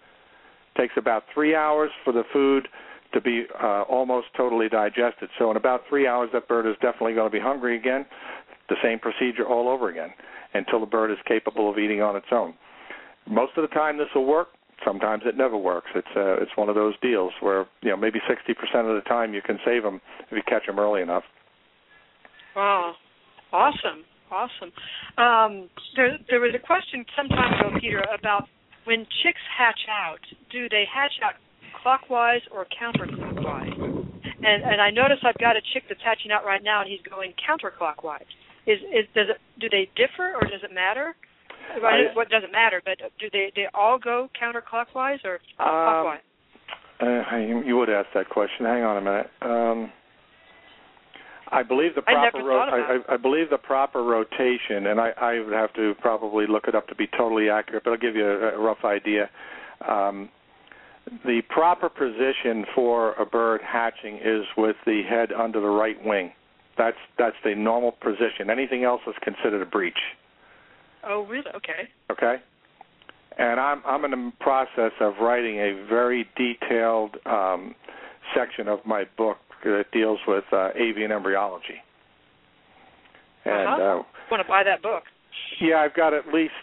It takes about three hours for the food to be uh, almost totally digested. So in about three hours, that bird is definitely going to be hungry again. The same procedure all over again until the bird is capable of eating on its own. Most of the time this will work. Sometimes it never works. It's uh, it's one of those deals where, you know, maybe sixty percent of the time you can save them if you catch them early enough. Wow. Awesome. Awesome. Um, there, there was a question some time ago, Peter, about when chicks hatch out, do they hatch out clockwise or counterclockwise? And and I notice I've got a chick that's hatching out right now, and he's going counterclockwise. Is is does it do they differ or does it matter? I, what doesn't matter, but do they they all go counterclockwise or clockwise? Um, uh, you would ask that question. Hang on a minute. Um, I believe the proper I, ro- I, I, I believe the proper rotation, and I, I would have to probably look it up to be totally accurate, but I'll give you a, a rough idea. Um, the proper position for a bird hatching is with the head under the right wing. That's that's the normal position. Anything else is considered a breach. Oh, really? Okay. Okay. And I'm I'm in the process of writing a very detailed um, section of my book that deals with uh, avian embryology. And uh-huh. uh, I want to buy that book. Yeah, I've got at least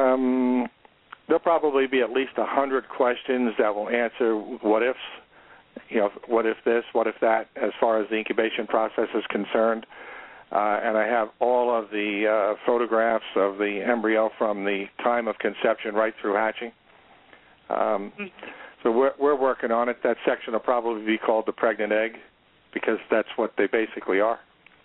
um, there'll probably be at least a hundred questions that will answer what ifs you know, what if this, what if that, as far as the incubation process is concerned. Uh, and I have all of the uh, photographs of the embryo from the time of conception right through hatching. Um, so we're, we're working on it. That section will probably be called the pregnant egg, because that's what they basically are.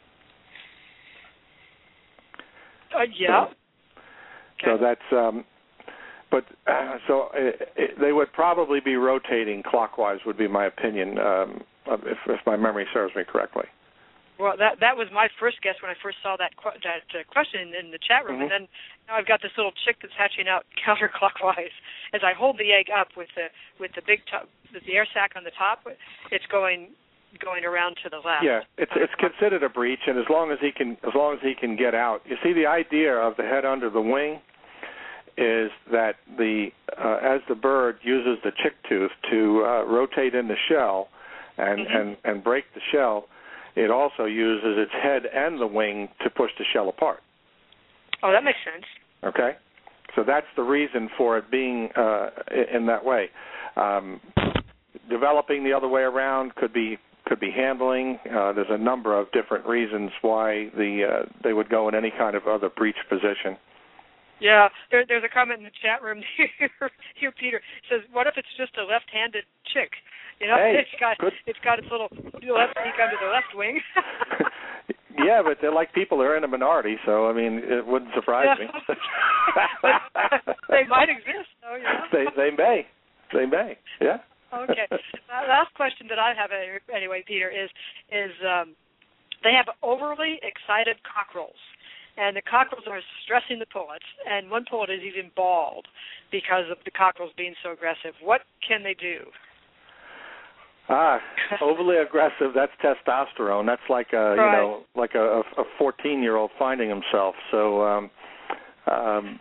Uh, yeah. So, okay. so that's, um, but uh, so it, it, they would probably be rotating clockwise, would be my opinion, um, if, if my memory serves me correctly. Well, that that was my first guess when I first saw that qu- that uh, question in the chat room, mm-hmm. and then now I've got this little chick that's hatching out counterclockwise. As I hold the egg up with the with the big top, with the air sac on the top, it's going going around to the left. Yeah, it's it's considered a breech, and as long as he can as long as he can get out, you see, the idea of the head under the wing is that the uh, as the bird uses the chick tooth to uh, rotate in the shell and, mm-hmm. and, and break the shell, it also uses its head and the wing to push the shell apart. Oh, that makes sense. Okay? So that's the reason for it being uh, in that way. Um, developing the other way around could be could be handling. Uh, there's a number of different reasons why the uh, they would go in any kind of other breech position. Yeah, there, there's a comment in the chat room here, here, Peter. It says, what if it's just a left-handed chick? You know, hey, it's got good. it's got its little left beak under the left wing. Yeah, but they're like people. They're in a minority, so, I mean, it wouldn't surprise yeah. me. They might exist, though, you know. They, they may. They may, yeah. Okay. Uh, last question that I have, anyway, Peter, is, is um, they have overly excited cockerels. And the cockerels are stressing the pullets, and one pullet is even bald because of the cockerels being so aggressive. What can they do? Ah, overly aggressive, that's testosterone. That's like a, right. you know, like a, a fourteen-year-old finding himself. So um, um,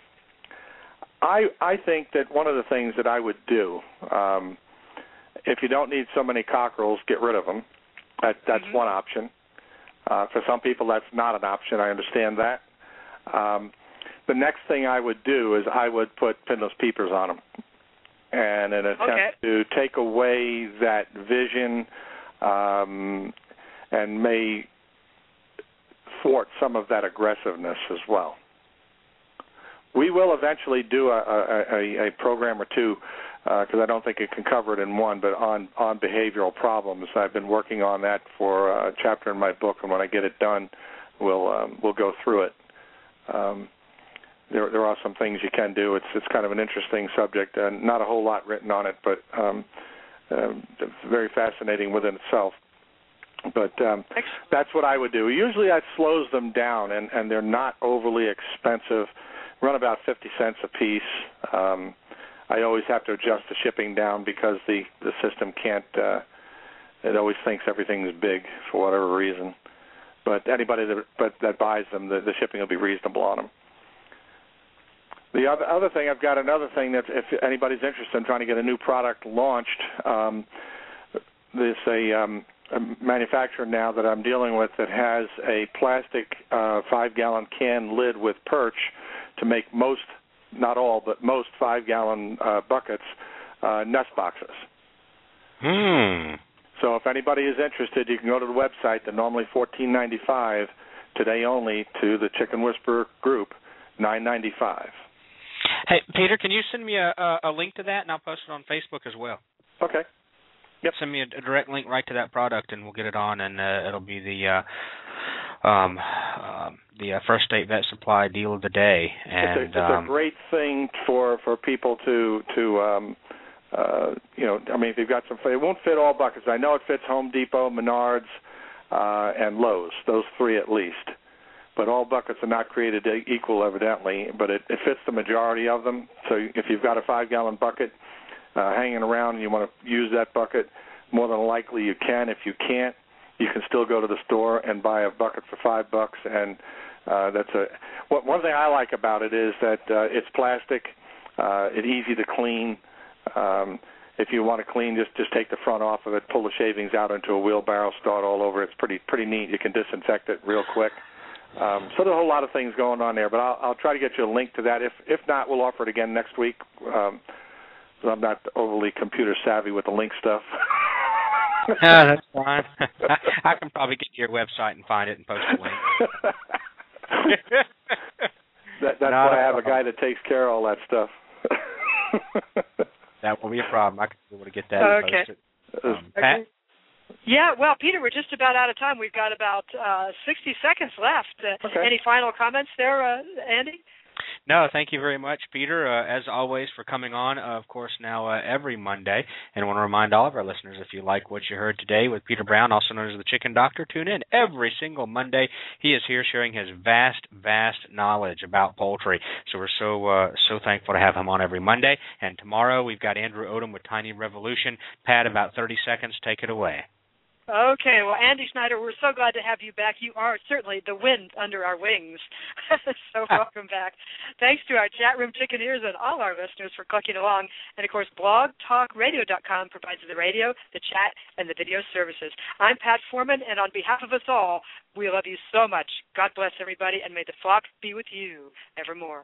I I think that one of the things that I would do, um, if you don't need so many cockerels, get rid of them. That, that's mm-hmm. one option. Uh, for some people, that's not an option. I understand that. Um, the next thing I would do is I would put pinless peepers on them, and in an attempt okay. to take away that vision um, and may thwart some of that aggressiveness as well. We will eventually do a, a, a program or two, because uh, I don't think it can cover it in one, but on, on behavioral problems. I've been working on that for a chapter in my book, and when I get it done, we'll um, we'll go through it. Um, there, there are some things you can do. It's it's kind of an interesting subject, and not a whole lot written on it, but um, uh, very fascinating within itself. But um, that's what I would do. Usually that slows them down, and, and they're not overly expensive. Run about fifty cents a piece. Um, I always have to adjust the shipping down because the, the system can't, uh, it always thinks everything's big for whatever reason. But anybody that but that buys them, the, the shipping will be reasonable on them. The other other thing, I've got another thing that if anybody's interested in trying to get a new product launched, um, there's a, um, a manufacturer now that I'm dealing with that has a plastic uh, five-gallon can lid with perch to make most, not all, but most five-gallon uh, buckets uh, nest boxes. Hmm. So if anybody is interested, you can go to the website. They're normally fourteen ninety-five, today only, to the Chicken Whisperer group, nine ninety-five. Hey, Peter, can you send me a, a, a link to that, and I'll post it on Facebook as well? Okay. Yep. Send me a, a direct link right to that product, and we'll get it on, and uh, it'll be the uh, um, uh, the uh, First State Vet Supply deal of the day. And it's a, it's um, a great thing for, for people to to um, uh, you know. I mean, if you've got some, it won't fit all buckets. I know it fits Home Depot, Menards, uh, and Lowe's. Those three at least. But all buckets are not created equal, evidently. But it, it fits the majority of them. So if you've got a five-gallon bucket uh, hanging around and you want to use that bucket, more than likely you can. If you can't, you can still go to the store and buy a bucket for five bucks. And uh, that's a what, one thing I like about it is that uh, it's plastic. Uh, it's easy to clean. Um, if you want to clean, just just take the front off of it, pull the shavings out into a wheelbarrow, start all over. It's pretty pretty neat. You can disinfect it real quick. Um, so there's a whole lot of things going on there, but I'll, I'll try to get you a link to that. If if not, we'll offer it again next week. Um, I'm not overly computer savvy with the link stuff. Yeah, that's fine. I can probably get to your website and find it and post a link. that, that's Not why I have a guy that takes care of all that stuff. That won't be a problem. I can be able to get that okay. posted. Um, Pat? Yeah, well, Peter, we're just about out of time. We've got about uh, sixty seconds left. Uh, okay. Any final comments there, uh, Andy? No, thank you very much, Peter, uh, as always, for coming on, uh, of course, now uh, every Monday. And I want to remind all of our listeners, if you like what you heard today with Peter Brown, also known as the Chicken Doctor, tune in every single Monday. He is here sharing his vast, vast knowledge about poultry. So we're so uh, so thankful to have him on every Monday. And tomorrow we've got Andrew Odom with Tiny Revolution. Pat, about thirty seconds. Take it away. Okay, well, Andy Snyder, we're so glad to have you back. You are certainly the wind under our wings. So welcome back. Thanks to our chat room chickeneers and all our listeners for clicking along. And, of course, blog talk radio dot com provides the radio, the chat, and the video services. I'm Pat Foreman, and on behalf of us all, we love you so much. God bless everybody, and may the flock be with you evermore.